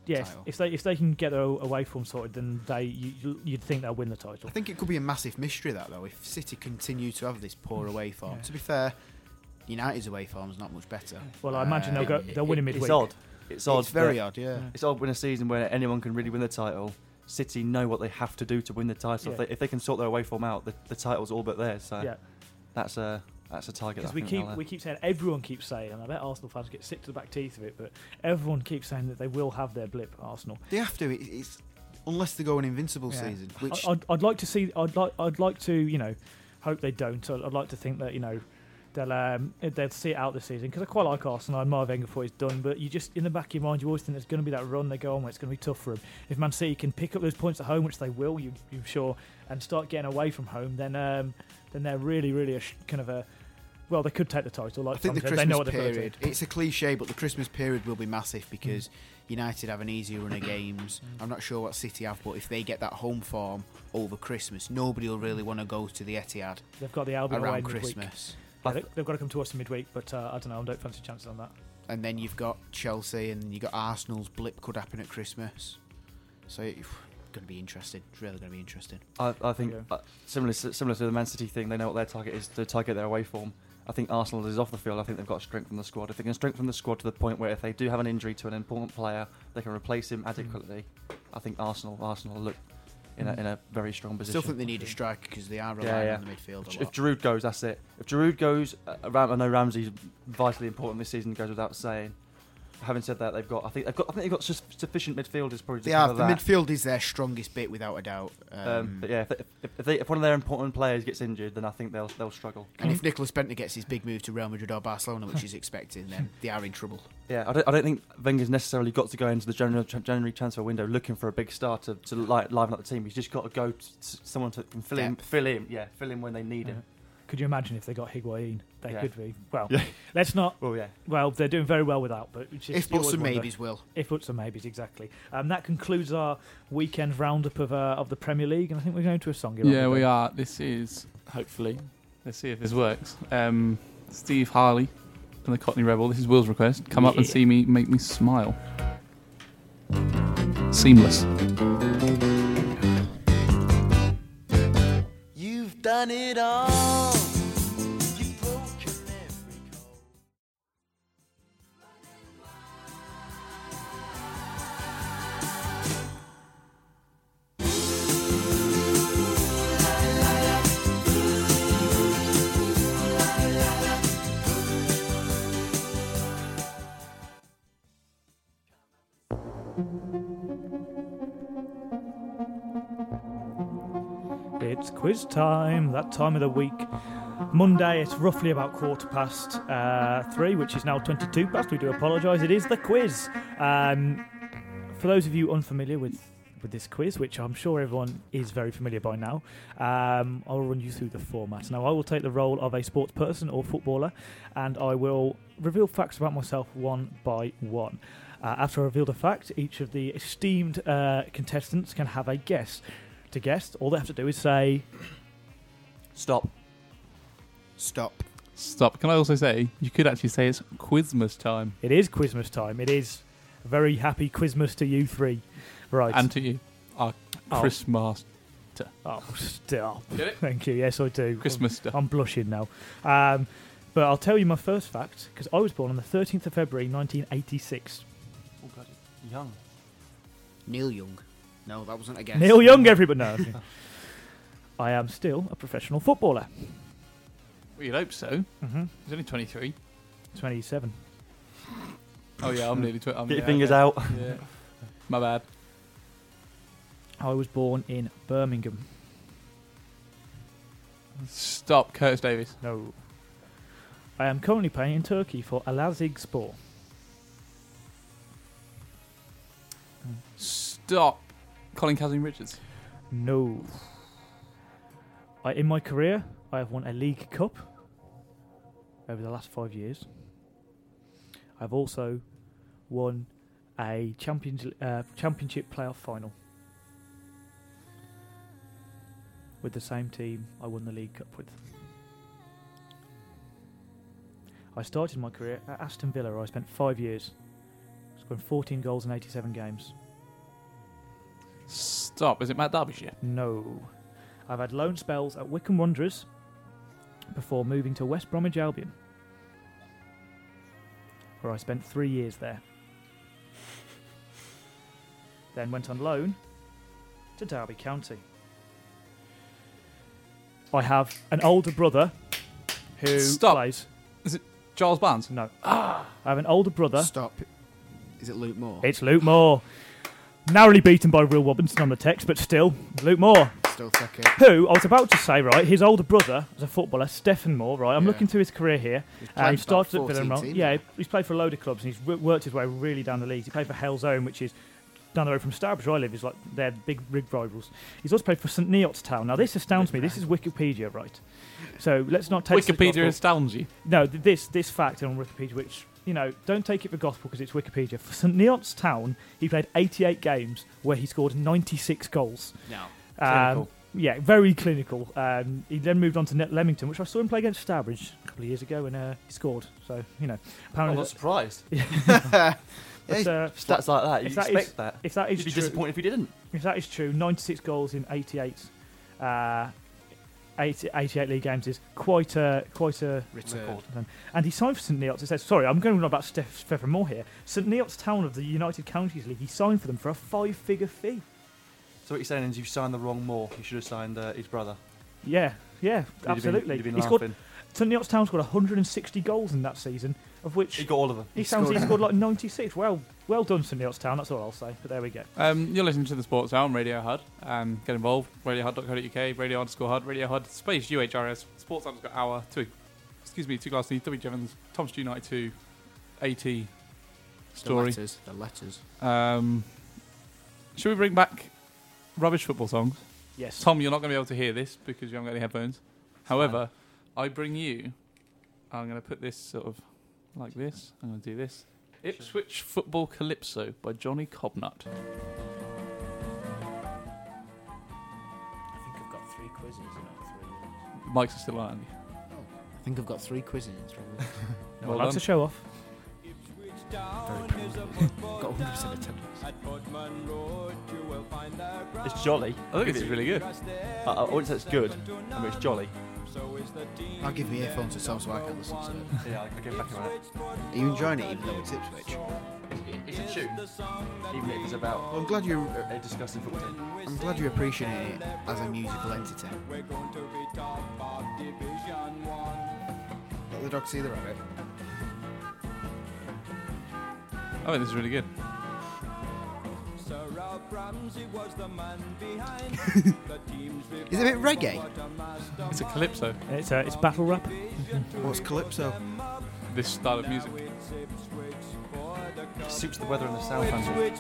yes, title. if they if they can get their away form sorted, then they you, you'd think they'll win the title. I think it could be a massive mystery that though. If City continue to have this poor away form, Yeah. to be fair, United's away form is not much better. Well, I imagine they'll Uh, go. It- They'll win in it- midweek. It's odd. It's odd. It's very that- odd, yeah. Yeah. It's odd when a season where anyone can really win the title. City know what they have to do to win the title. Yeah. If, they, if they can sort their away form out, the, the title's all but theirs. So Yeah, that's a that's a target. because I we think keep they'll, uh, we keep saying everyone keeps saying, and I bet Arsenal fans get sick to the back teeth of it, but everyone keeps saying that they will have their blip. Arsenal. They have to. It, it's unless they go an invincible Yeah. season, which I- I'd, I'd like to see. I'd like. I'd like to. You know, hope they don't. I'd, I'd like to think that you know they'll um, they'll see it out this season because I quite like Arsenal. I admire Wenger for what he's done, but you just in the back of your mind you always think there's going to be that run they go on where it's going to be tough for them. If Man City can pick up those points at home, which they will, you you sure, and start getting away from home, then um, then they're really really a sh- kind of a well they could take the title. Like I think the Tom said. They know Christmas what they've got to do. period. It's a cliche, but the Christmas period will be massive because United have an easier run of games. I'm not sure what City have, but if they get that home form over Christmas, nobody will really want to go to the Etihad They've got the Albion away around midweek. Christmas. Yeah, they, they've got to come to us in midweek, but uh, I don't know. I don't fancy chances on that. And then you've got Chelsea, and you've got Arsenal's blip could happen at Christmas. So it's going to be interesting. It's really going to be interesting. I, I think Yeah. uh, similar similar to the Man City thing. They know what their target is to target their away form. I think Arsenal is off the field. I think they've got to strengthen the squad. If they can strengthen the squad to the point where if they do have an injury to an important player, they can replace him adequately. I think Arsenal Arsenal will look in a, in a very strong position. Still think they need a striker because they are relying Yeah, yeah. on the midfield a If lot. Giroud goes, that's it. If Giroud goes, uh, Ram- I know Ramsey's vitally important this season. Goes without saying. Having said that, they've got. I think they've got. I think they've got sus- sufficient midfielders probably. They to are. cover The that. midfield is their strongest bit, without a doubt. Um, Um, but yeah, if, if, if, they, if one of their important players gets injured, then I think they'll they'll struggle. and if Nicolas Bentner gets his big move to Real Madrid or Barcelona, which he's expecting, then they are in trouble. Yeah, I don't, I don't think Wenger's necessarily got to go into the January, January transfer window looking for a big star to, to li- liven up the team. He's just got to go to s- someone to can fill in, Depth. fill in, yeah, fill in when they need him. Could you imagine if they got Higuain? They Yeah. could be. Well, Yeah. let's not. Well, yeah. Well, they're doing very well without, but it's just, If you buts always and wonder. maybes, will. If buts and maybes, exactly. Um, that concludes our weekend roundup of uh, of the Premier League, and I think we're going to a song here. Yeah, aren't we Ben? are. This is, hopefully, let's see if this works. Um, Steve Harley from the Cockney Rebel. This is Will's request. Come up and Yeah. see me, make me smile. Seamless. You've done it all. You've broken every code. It's quiz time, that time of the week. Monday, it's roughly about quarter past uh, three, which is now twenty-two past. We do apologise. It is the quiz. Um, for those of you unfamiliar with, with this quiz, which I'm sure everyone is very familiar by now, um, I'll run you through the format. Now, I will take the role of a sports person or footballer, and I will reveal facts about myself one by one. Uh, after I reveal the fact, each of the esteemed uh, contestants can have a guess. To guess, all they have to do is say, Stop. Stop. Stop. Can I also say, you could actually say it's Quizmas time. it is Quizmas time. It is a very happy Quizmas to you three. Right. And to you, our Oh. Christmas. oh, stop. Get it? Thank you. Yes, I do. Christmas stuff. I'm blushing now. Um, but I'll tell you my first fact, because I was born on the thirteenth of February, nineteen eighty-six. Oh, bloody young. Neil Young. No, that wasn't a guess. Neil Young, everybody. No. I am still a professional footballer. Well, you'd hope so. Mm-hmm. He's only twenty-three. twenty-seven. Oh, yeah, I'm nearly twenty. I'm Get your yeah, fingers okay. out. Yeah. My bad. I was born in Birmingham. Stop, Curtis Davies. No. I am currently playing in Turkey for Elazığspor. Stop, Colin Kazim Richards. No. I, in my career, I have won a League Cup over the last five years. I've also won a Champions, uh, Championship playoff final with the same team I won the League Cup with. I started my career at Aston Villa, where I spent five years. It's scored fourteen goals in eighty-seven games. Stop. Is it Matt Derbyshire? No. I've had loan spells at Wycombe Wanderers before moving to West Bromwich Albion, where I spent three years there. Then went on loan to Derby County. I have an older brother who Stop. plays... Charles Barnes? No. I have an older brother. Stop. Is it Luke Moore? It's Luke Moore. Narrowly beaten by Will Robinson on the text, but still, Luke Moore. Still second. Who, I was about to say, right, his older brother was a footballer, Stephen Moore, right? I'm Yeah. looking through his career here. He's Um, played started about at Villarreal. fourteen Yeah, teams. he's played for a load of clubs and he's w- worked his way really down the leagues. He played for Hell Zone, which is down the road from Stourbridge, where I live. Is like they're big rig rivals. He's also played for St Neots Town. Now this astounds me. This is Wikipedia, right? So let's not take this as Wikipedia gospel. astounds you. No, th- this this fact on Wikipedia, which you know, don't take it for gospel because it's Wikipedia. For St Neots Town, he played eighty-eight games where he scored ninety-six goals. No. Um, Clinical. yeah, very clinical. Um, he then moved on to Net Leamington, which I saw him play against Stourbridge a couple of years ago, and uh, he scored. So you know, I'm apparently, not surprised. but, uh, Stats like that, you if that expect is- that. if that is You'd be true, disappointed if you didn't. if that is true, ninety-six goals in eighty-eight, uh, eighty, eighty-eight league games is quite a quite a Return. record. And he signed for St Neots. It says, sorry, I'm going on about Steph Stephen Moore here. St Neots Town of the United Counties League. He signed for them for a five-figure fee. So what you're saying is you signed the wrong Moore. You should have signed uh, his brother. Yeah, yeah, You'd have been- absolutely. you'd have been he scored. laughing. St Neots Town scored one hundred sixty goals in that season, of which He got all of them. he He sounds he scored- scored like ninety-six. Well, well done, St Neots Town. That's all I'll say. But there we go. Um, you're listening to the Sports Hour on Radio Hud. Um, get involved. radio hud dot co dot U K, radio underscore hud, Radio Hud, space U H R S, Sports underscore hour, two, excuse me, two glass needs, W Jevons, Thomas G ninety-two, AT, The story. letters. The letters. Um, should we bring back rubbish football songs? Yes. Tom, you're not going to be able to hear this because you haven't got any headphones. However, I bring you, I'm going to put this sort of like this. I'm going to do this. Ipswich Football Calypso by Johnny Cobnut. I think I've got three quizzes in three. Mike's are still on. I think I've got three quizzes in three. Well That's done. a show off. Very proud. Got one hundred percent attendance. It's jolly. I think this is really good. I, I wouldn't say it's good. I mean, it's jolly. I'll give you earphones to Tom so I can listen to it. Yeah, I'll get back on it. Are you enjoying it even though it's Ipswich? It's a tune. Even if it's about Well, I'm glad you. a, a disgusting football team. I'm glad you appreciate it as a musical entity. Let the dog see the rabbit. I think this is really good. Is it a bit reggae? It's a calypso, It's uh, it's battle rap. What's calypso? this style of music. It suits the weather and the sound fancy.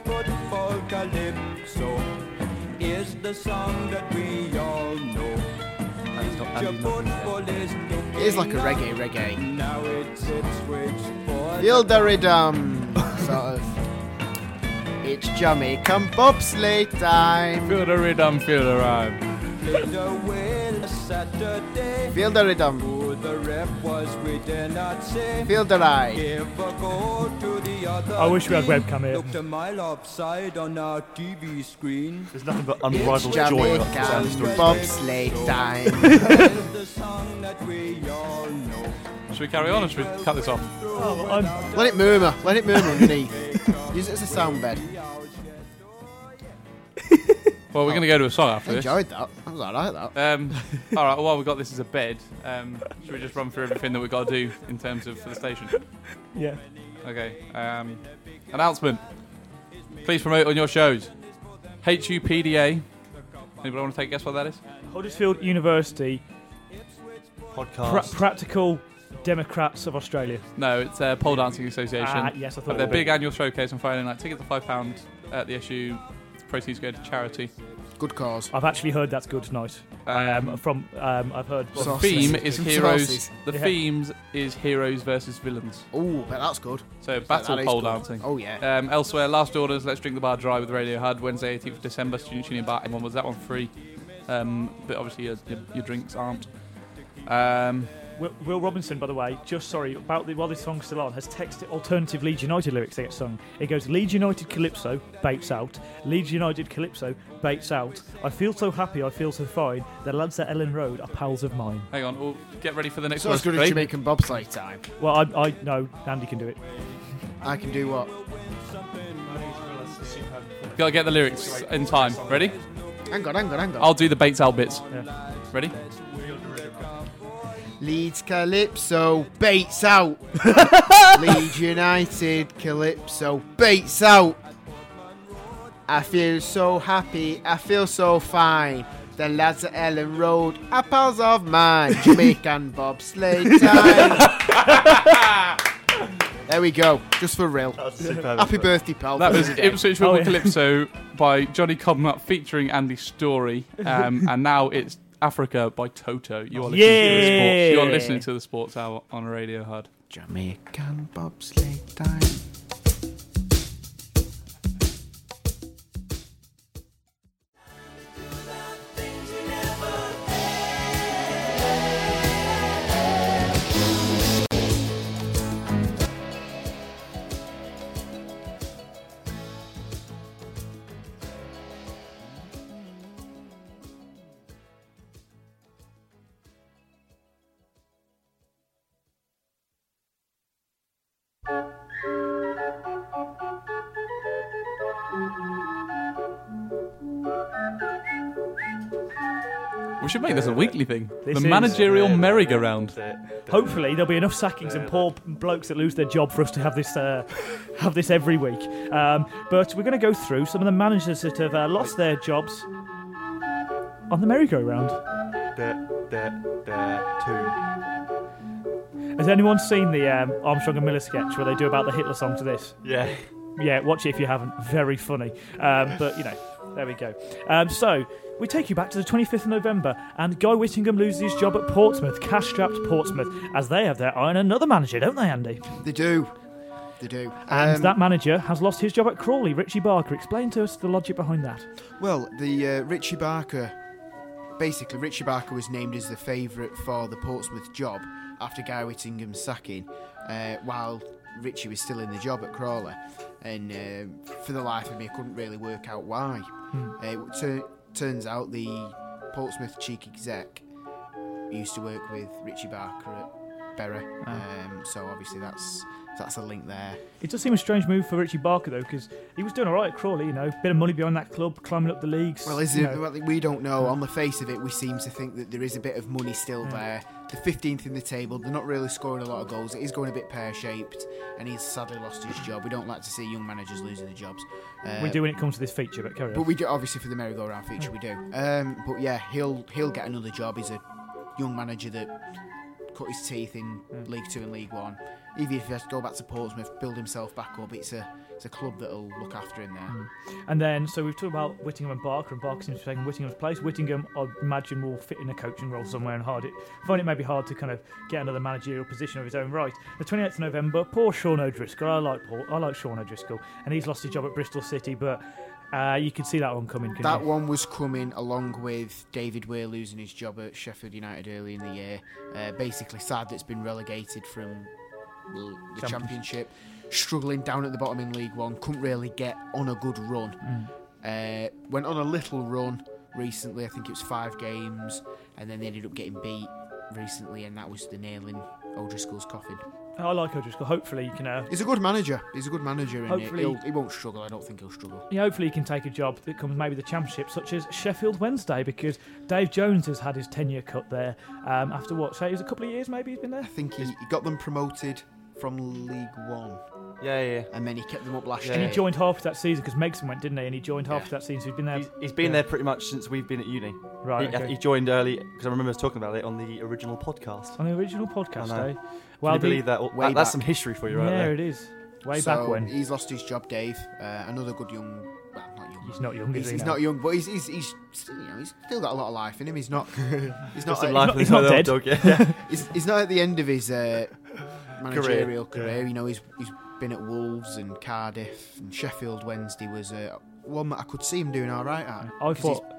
Is the song that we all know. And it's not Andy Nuttall there. It is like a reggae reggae. Now it's Ipswich for Feel the rhythm, sort of. It's Jamaican bobsleigh time. Feel the rhythm, feel the rhyme. the whale Saturday. Feel the rhythm. Who the rep was we dare not say. Feel the ride. Give a go to the other I wish we had team. webcam here. Looked a mile upside on our T V screen. There's nothing but unrivaled joy about this Andy story. Jamaican bobsleigh time. Is the song that we all know. Should we carry on or should we cut this off? Oh, I'm, Let it murmur. Let it murmur underneath. Use it as a sound bed. Well, we're going to go to a song after I this. enjoyed that. I was alright that. Um, all right, well, while we've got this as a bed, um, should we just run through everything that we've got to do in terms of for the station? yeah. Okay. Um, announcement. Please promote on your shows. H U P D A. Anybody want to take a guess what that is? Huddersfield University Podcast. pra- Practical Democrats of Australia. No, it's uh, Pole Dancing Association. Ah, yes, I thought Have it their would be. big annual showcase on Friday night. Tickets are five pounds at the S U. Proceeds go to charity. Good cause. I've actually heard that's good tonight. Um, Um, from um, I've heard. the Sauces. theme is Some heroes. sauces. The Yeah. themes is heroes versus villains. Oh, but that's good. So battle That is pole good. dancing. Oh yeah. Um, elsewhere, last orders. Let's drink the bar dry with Radio Hud. Wednesday, eighteenth of December. Student Union Bar. One was that one free? Um, but obviously your, your, your drinks aren't. Um, Will, Will Robinson, by the way, just sorry about the, while this song's still on, has texted alternative Leeds United lyrics to get sung. It goes Leeds United Calypso, Bates out. Leeds United Calypso, Bates out. I feel so happy, I feel so fine. The lads at Ellen Road are pals of mine. Hang on, we'll get ready for the next So one. as good as Jamaican bobsleigh time. Well, I, I no, Andy can do it. I can do what? Gotta get the lyrics in time. Ready? Hang on, hang on, hang on. I'll do the Bates out bits. Yeah. Ready? Leeds Calypso, Bates out. Leeds United Calypso, Bates out. I feel so happy, I feel so fine. The lads at Ellen Road are pals of mine. Jamaican bobsleigh time. There we go, just for real. Happy birthday, pal. That was Ipswich Football Oh, yeah. Calypso by Johnny Cobnut featuring Andy Story. Um, and now it's Africa by Toto. You are listening, Yeah. to, the sports, you are listening to the Sports Hour on Radio Hard. Jamaican bobsleigh time. We should make this a weekly thing. This the is- managerial merry-go-round. Hopefully, there'll be enough sackings and poor blokes that lose their job for us to have this uh, have this every week. Um, but we're going to go through some of the managers that have uh, lost their jobs on the merry-go-round. The, the, the tune. Has anyone seen the um, Armstrong and Miller sketch where they do about the Hitler song to this? Yeah. Yeah, watch it if you haven't. Very funny. Um, but, you know, there we go. Um, so, we take you back to the twenty-fifth of November, and Guy Whittingham loses his job at Portsmouth, cash-strapped Portsmouth, as they have their eye on another manager, don't they, Andy? They do. They do. And Um, that manager has lost his job at Crawley, Richie Barker. Explain to us the logic behind that. Well, the uh, Richie Barker, basically Richie Barker was named as the favourite for the Portsmouth job after Guy Whittingham's sacking, uh, while Richie was still in the job at Crawley, and uh, for the life of me, I couldn't really work out why. Hmm. Uh, it tur- turns out the Portsmouth chief exec used to work with Richie Barker at Bury, Ah. um, so obviously that's that's a link there. It does seem a strange move for Richie Barker, though, because he was doing all right at Crawley, you know, bit of money behind that club, climbing up the leagues. Well, is you it? know. Well, we don't know. On the face of it, we seem to think that there is a bit of money still Yeah. there. They're fifteenth in the table. They're not really scoring a lot of goals. It is going a bit pear-shaped, and he's sadly lost his job. We don't like to see young managers losing their jobs. Uh, We do when it comes to this feature, but carry on. but we do obviously for the merry-go-round feature. We do. Um, but yeah, he'll he'll get another job. He's a young manager that cut his teeth in League Two and League One. Even if he has to go back to Portsmouth, build himself back up, it's a it's a club that'll look after him there. And then, so we've talked about Whittingham and Barker, and Barker seems to be taking Whittingham's place. Whittingham, I imagine, will fit in a coaching role somewhere, and hard it find it may be hard to kind of get another managerial position of his own right. The twenty-eighth of November, poor Sean O'Driscoll. I like Paul, I like Sean O'Driscoll, and he's lost his job at Bristol City, but uh, you could see that one coming. couldn't That you? one was coming along with David Weir losing his job at Sheffield United early in the year. Uh, basically, sad that's been relegated from l- the Champions- Championship, struggling down at the bottom in League One, couldn't really get on a good run. Uh, went on a little run recently, I think it was five games, and then they ended up getting beat recently, and that was the nail in O'Driscoll's coffin. I like O'Driscoll. Hopefully, you can. Uh, He's a good manager. He's a good manager, and Hopefully- he'll, he won't struggle. I don't think he'll struggle. Yeah, hopefully he can take a job that comes maybe the Championship, such as Sheffield Wednesday, because Dave Jones has had his tenure cut there um, after what? Say it was a couple of years, maybe he's been there. I think he, he got them promoted from League One. Yeah, yeah. And then he kept them up last Yeah. And year. he joined half of that season because Megson went, didn't he? And he joined half Yeah. of that season, so he's been there. He's, he's been Yeah. there pretty much since we've been at uni. Right, He, okay. he joined early because I remember us talking about it on the original podcast. On the original podcast, I know. eh? Can you the- believe that? way that that's back. some history for you, right yeah, there. it is. Way so back when. he's lost his job, Dave. Uh, another good young, well, not young. He's not young, He's, is he? he's now? not young, but he's he's, he's still, you know he's still got a lot of life in him. He's not he's not Just in at, life not- with he's the not old dead. dog, yeah. he's, he's not at the end of his uh, managerial Career, career. yeah. You know, he's he's been at Wolves and Cardiff and Sheffield Wednesday was uh, one that I could see him doing all right at. I 'cause thought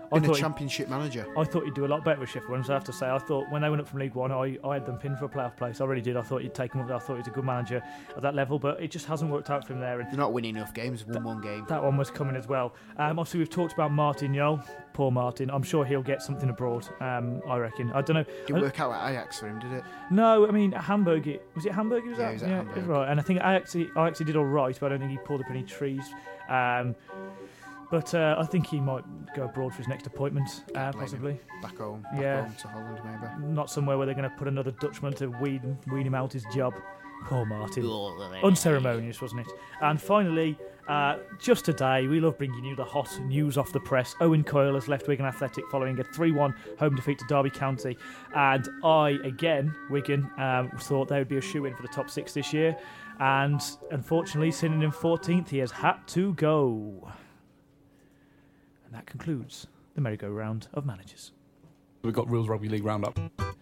I Been a thought he- championship manager. I thought he'd do a lot better with Sheffield Wednesday. I have to say, I thought when they went up from League One, I, I had them pinned for a playoff place. I really did. I thought he'd take them up. I thought he was a good manager at that level, but it just hasn't worked out for him there. And They're not winning enough games. Won one game. that one was coming as well. Um, obviously, we've talked about Martin Yol. Poor Martin. I'm sure he'll get something abroad. Um, I reckon. I don't know. Didn't work out at Ajax for him, did it? No, I mean Hamburg. It, was it Hamburg? He was Yeah, at? he was at Hamburg. right. And I think Ajax, he- Ajax he did all right, but I don't think he pulled up any trees. Um, but uh, I think he might go abroad for his next appointment, uh, Can't blame him. possibly. Back home. Back Yeah. home to Holland, maybe. Not somewhere where they're going to put another Dutchman to weed, weed him out his job. Poor Martin. Unceremonious, wasn't it? And finally, uh, just today, we love bringing you the hot news off the press. Owen Coyle has left Wigan Athletic following a three one home defeat to Derby County. And I, again, Wigan, um, thought they would be a shoe-in for the top six this year. And unfortunately, sitting in fourteenth, he has had to go. And that concludes the merry-go-round of managers. We've got Rules Rugby League roundup.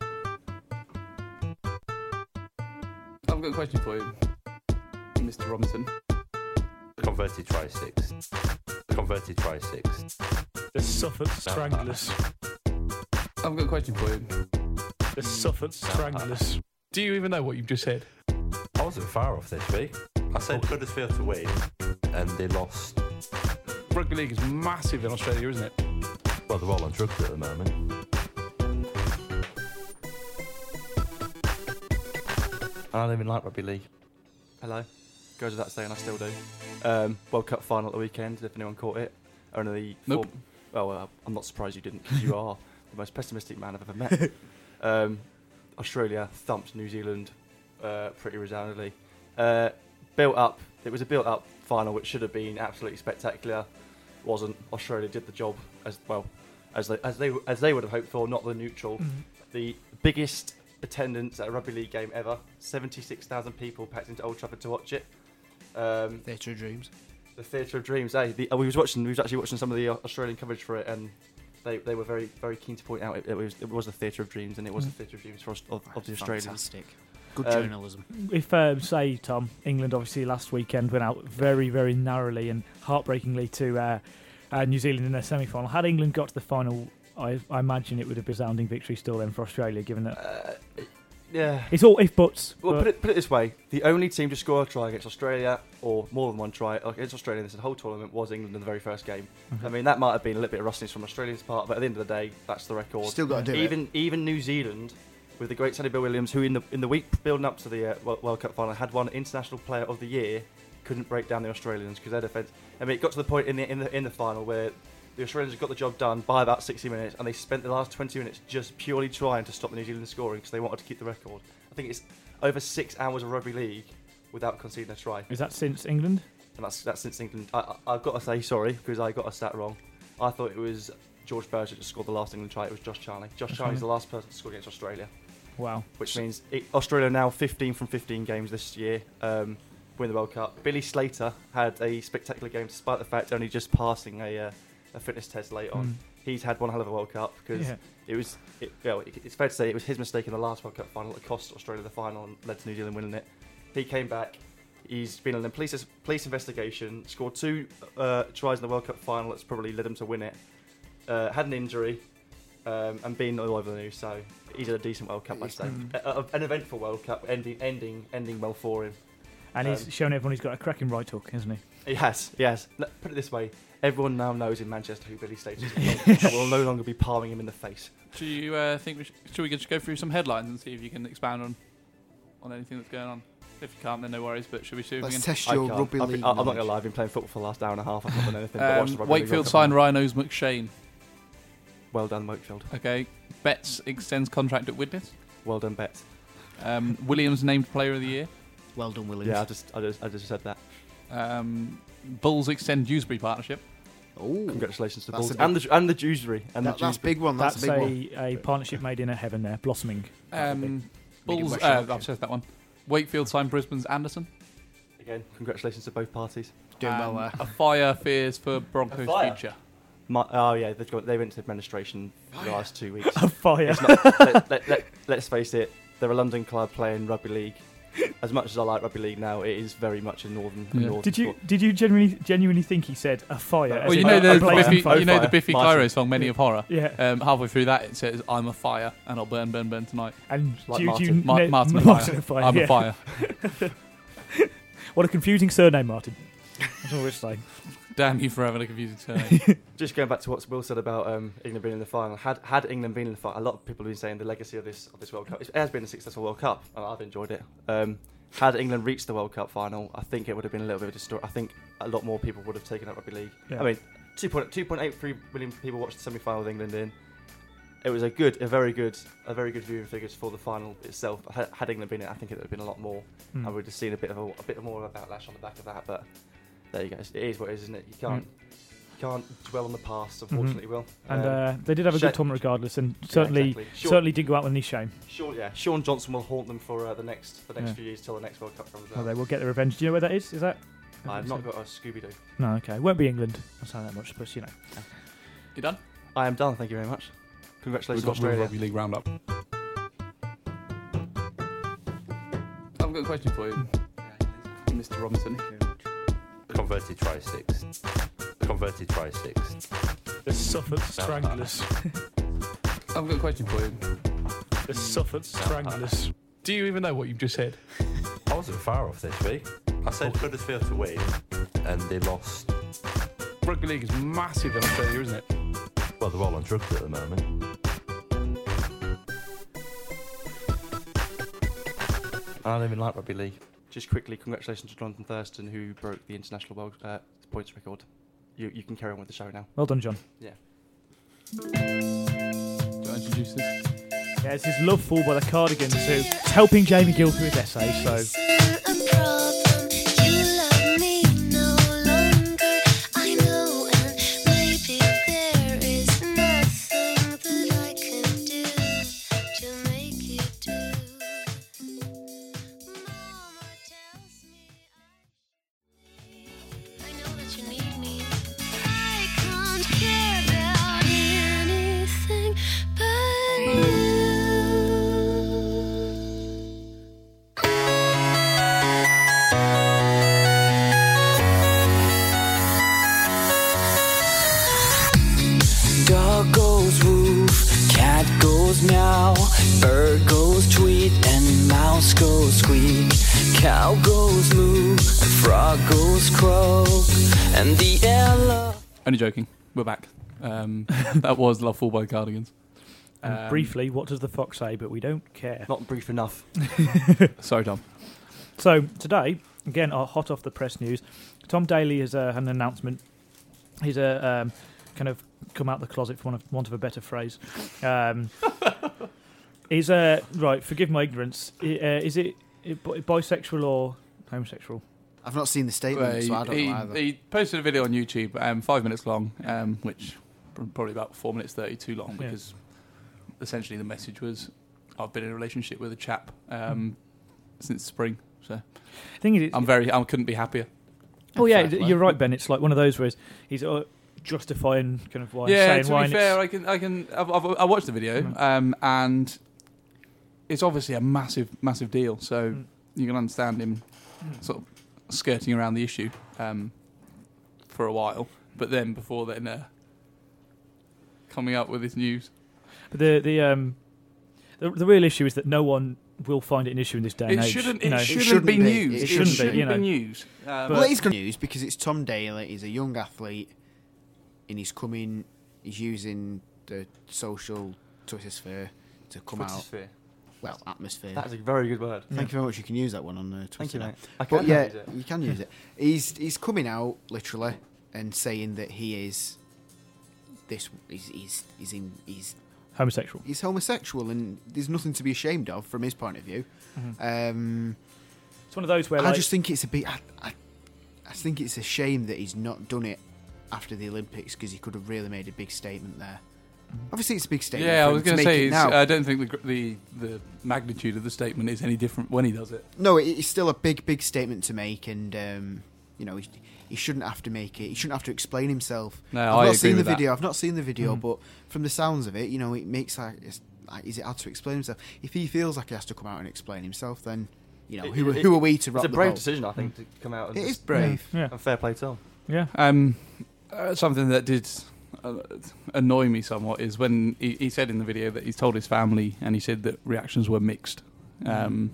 I've got a question for you, Mister Robinson. Converted try six. Converted try six. The Suffolk Stranglers. I've got a question for you. The Suffolk Stranglers. Do you even know what you've just said? I wasn't far off this week. I said Huddersfield to win, and they lost. Rugby League is massive in Australia, isn't it? Well, they're all on drugs at the moment. I don't even like rugby league. Hello. Goes without saying, I still do. Um, World Cup final at the weekend, if anyone caught it. Only Nope. four, well, uh, I'm not surprised you didn't, because you are the most pessimistic man I've ever met. um, Australia thumped New Zealand uh, pretty resoundingly. Uh, built up, it was a built up final which should have been absolutely spectacular. Wasn't. Australia did the job as well as they, as they as they would have hoped for, not the neutral. Mm-hmm. The biggest attendance at a rugby league game ever. seventy-six thousand people packed into Old Trafford to watch it. Um, Theatre of Dreams. the Theatre of Dreams. Eh? The, uh, we was watching. We was actually watching some of the uh, Australian coverage for it, and they, they were very very keen to point out it, it was it was the Theatre of Dreams, and it was the Theatre of Dreams for, Aus- of, of the Australians. Fantastic. Good Um, journalism. If, um, say, Tom, England obviously last weekend went out very, very narrowly and heartbreakingly to uh, uh, New Zealand in their semi-final. Had England got to the final, I, I imagine it would have been a resounding victory still then for Australia, given that Uh, yeah. it's all if buts. Well, but put it, put it this way: the only team to score a try against Australia, or more than one try against Australia in this whole tournament, was England in the very first game. Okay. I mean, that might have been a little bit of rustiness from Australia's part, but at the end of the day, that's the record. Still got to do even it. even New Zealand, with the great Sonny Bill Williams, who in the in the week building up to the uh, World World Cup final had won International Player of the Year, couldn't break down the Australians because their defence. I mean, it got to the point in the in the in the final where the Australians got the job done by about sixty minutes, and they spent the last twenty minutes just purely trying to stop the New Zealand scoring because they wanted to keep the record. I think it's over six hours of rugby league without conceding a try, is that since England? and that's that's since England. I, I, I've got to say sorry because I got a stat wrong. I thought it was George Berger that scored the last England try. It was Josh Charney. Josh Josh Charney's Charney. the last person to score against Australia, Wow. which means it, Australia are now fifteen from fifteen games this year. Um, win the World Cup. Billy Slater had a spectacular game despite the fact only just passing a, uh, a fitness test late on. Mm. He's had one hell of a World Cup because Yeah. it was. It, well, it, it's fair to say it was his mistake in the last World Cup final that cost Australia the final and led to New Zealand winning it. He came back. He's been in a police police investigation. Scored two uh, tries in the World Cup final. That's probably led him to win it. Uh, had an injury um, and been all over the news. So he's had a decent World Cup, I'd say. Mm. A, a, an eventful World Cup, ending ending ending well for him. And he's Um, shown everyone he's got a cracking right hook, hasn't he? He has, he has. L- Put it this way: everyone now knows in Manchester who Billy Slater is. And will no longer be palming him in the face. Do you uh, think we should, should we just go through some headlines and see if you can expand on on anything that's going on? If you can't, then no worries. But should we see if Let's we can? test I your can't. rugby I've league been, I- I'm not knowledge. going to lie. I've been playing football for the last hour and a half. I've not done anything but watch the Um, Rugby League Wakefield World Cup signed final. Rhinos McShane. Well done, Wakefield. Okay. Betts extends contract at Widnes. Well done, Bet. Um, Williams named Player of the Year. Well done, Williams. Yeah, I just, I just, I just said that. Um, Bulls extend Dewsbury partnership. Oh, Congratulations to the That's Bulls a and the and the Dewsbury and that, the that's a Dewsbury. big one. That's, That's a big one. a, a partnership made in a heaven there, blossoming. Um, Bulls. West Uh, Yorkshire. I've said that one. Wakefield signed Brisbane's Anderson. Again, congratulations to both parties. Doing Um, well there. A fire fears for Broncos' fire? future. My, oh yeah, they've got, they went to administration for the last two weeks. A fire. It's not, let, let, let, let's face it, they're a London club playing rugby league as much as I like rugby league now, it is very much a northern. A Yeah. northern Did you sport. did you genuinely genuinely think he said a fire? Well, as Well, you in know a- the a blazing Biffy, fire? you know the Fire. Biffy Martin. Clyro song, "Many of Horror." Yeah. Um, halfway through that, it says, "I'm a fire and I'll burn, burn, burn tonight." And Like do, you- do you Martin. Ma- ne- Martin, a Martin fire. a fire. I'm yeah. a fire. What a confusing surname, Martin. That's all we're saying. Damn you for having a confusing surname. Just going back to what Will said about um, England being in the final. Had had England been in the final, a lot of people have been saying the legacy of this of this World Cup. It has been a successful World Cup, and I've enjoyed it. Um, had England reached the World Cup final, I think it would have been a little bit of a story. I think a lot more people would have taken up rugby league. Yeah. I mean, two point eight three million people watched the semi-final with England in. It was a good, a very good, a very good viewing figures for the final itself. Had, had England been in it, I think it would have been a lot more, Mm. and we'd have seen a bit of a, a bit more of a backlash on the back of that. But there you go. It is what it is, isn't it? You can't. Mm. Can't dwell on the past, unfortunately, Will. And Um, uh, they did have a Sha- good tournament regardless, and certainly exactly. Sure. certainly did go out with any shame. Sean, yeah, Sean Johnson will haunt them for uh, the next the next Yeah. few years till the next World Cup comes Oh, out. they will get their revenge. Do you know where that is? Is that? I've not got a Scooby Doo. No, okay. It won't be England. I'll say that much, but you know. You done? I am done. Thank you very much. Congratulations, We've got Real Australia. Rugby League roundup. I've got a question for you, Mister Robinson. Converted try six. Converted try six. The Suffolk Stranglers. I've got a question for you. The Suffolk Stranglers. Do you even know what you've just said? I wasn't far off this week. I said Huddersfield to win, and they lost. Rugby League is massive in Australia, isn't it? Well, they're all on drugs at the moment. I don't even like rugby league. Just quickly, congratulations to Jonathan Thurston, who broke the international world uh, points record. You you can carry on with the show now. Well done, John. Yeah. Do you want to introduce this? Yeah, it's his Love Fall by the Cardigans, who is helping Jamie Gill through his essay, so. Dog goes woof, cat goes meow, bird goes tweet, and mouse goes squeak. Cow goes moo, and frog goes croak, and the ella. Only joking. We're back. Um, that was Love Fall by the Cardigans. And Um, briefly, what does the fox say? But we don't care. Not brief enough. Sorry, Tom. So today, again, uh, hot off the press news, Tom Daley has uh, had an announcement. He's uh, um, kind of come out the closet, for want of, want of a better phrase. Um, he's uh, right. Forgive my ignorance. I- Uh, is it, it bi- bisexual or homosexual? I've not seen the statement, Well, so I don't he, know either. he posted a video on YouTube, um, five minutes long, um, which pr- probably about four minutes thirty too long, Yeah. because essentially the message was, "I've been in a relationship with a chap um, since spring, so Thing is, I'm very, I couldn't be happier." oh yeah, Fair play. you're right, Ben. It's like one of those where he's, he's uh, justifying kind of why, Yeah, saying to why. be and fair, it's- I can, I can, I've, I've, I watched the video, Mm. um, and it's obviously a massive, massive deal. So Mm. you can understand him sort of skirting around the issue um, for a while, but then before then, uh, coming up with this news. But the the um the, the real issue is that no one will find it an issue in this day and It age. shouldn't, you it know. shouldn't, shouldn't be be. news. It It shouldn't shouldn't, be, you know. be news. Um, well, he's going to use because it's Tom Daley. He's a young athlete, and he's coming. He's using the social Twitter sphere to come out. Sphere. Well, atmosphere. That is a very good word. Thank you very much. You can use that one on uh, Twitter. Thank you, now. mate. I can But yeah, use it. you can use it. He's he's coming out literally and saying that he is this. He's he's he's in he's homosexual. he's homosexual, and there's nothing to be ashamed of from his point of view. Mhm. Um, It's one of those where I like, just think it's a bit. I, I, I think it's a shame that he's not done it after the Olympics because he could have really made a big statement there. Obviously, it's a big statement. yeah, I for him was to going to make say, it it's, now. I don't think the, gr- the the magnitude of the statement is any different when he does it. No, it- it's still a big, big statement to make, and um, you know, he, he shouldn't have to make it. He shouldn't have to explain himself. No, I've I not agree seen the with that. video. I've not seen the video, Mhm. but from the sounds of it, you know, it makes like, it's, like is it hard to explain himself? If he feels like he has to come out and explain himself, then you know, It- who, it- who are we to rock It's a the brave boat? decision, I think, to come out. And It is just- brave. Yeah. And fair play to him. Yeah. Um, uh, something that did uh, annoy me somewhat is when he, he said in the video that he's told his family, and he said that reactions were mixed. Um,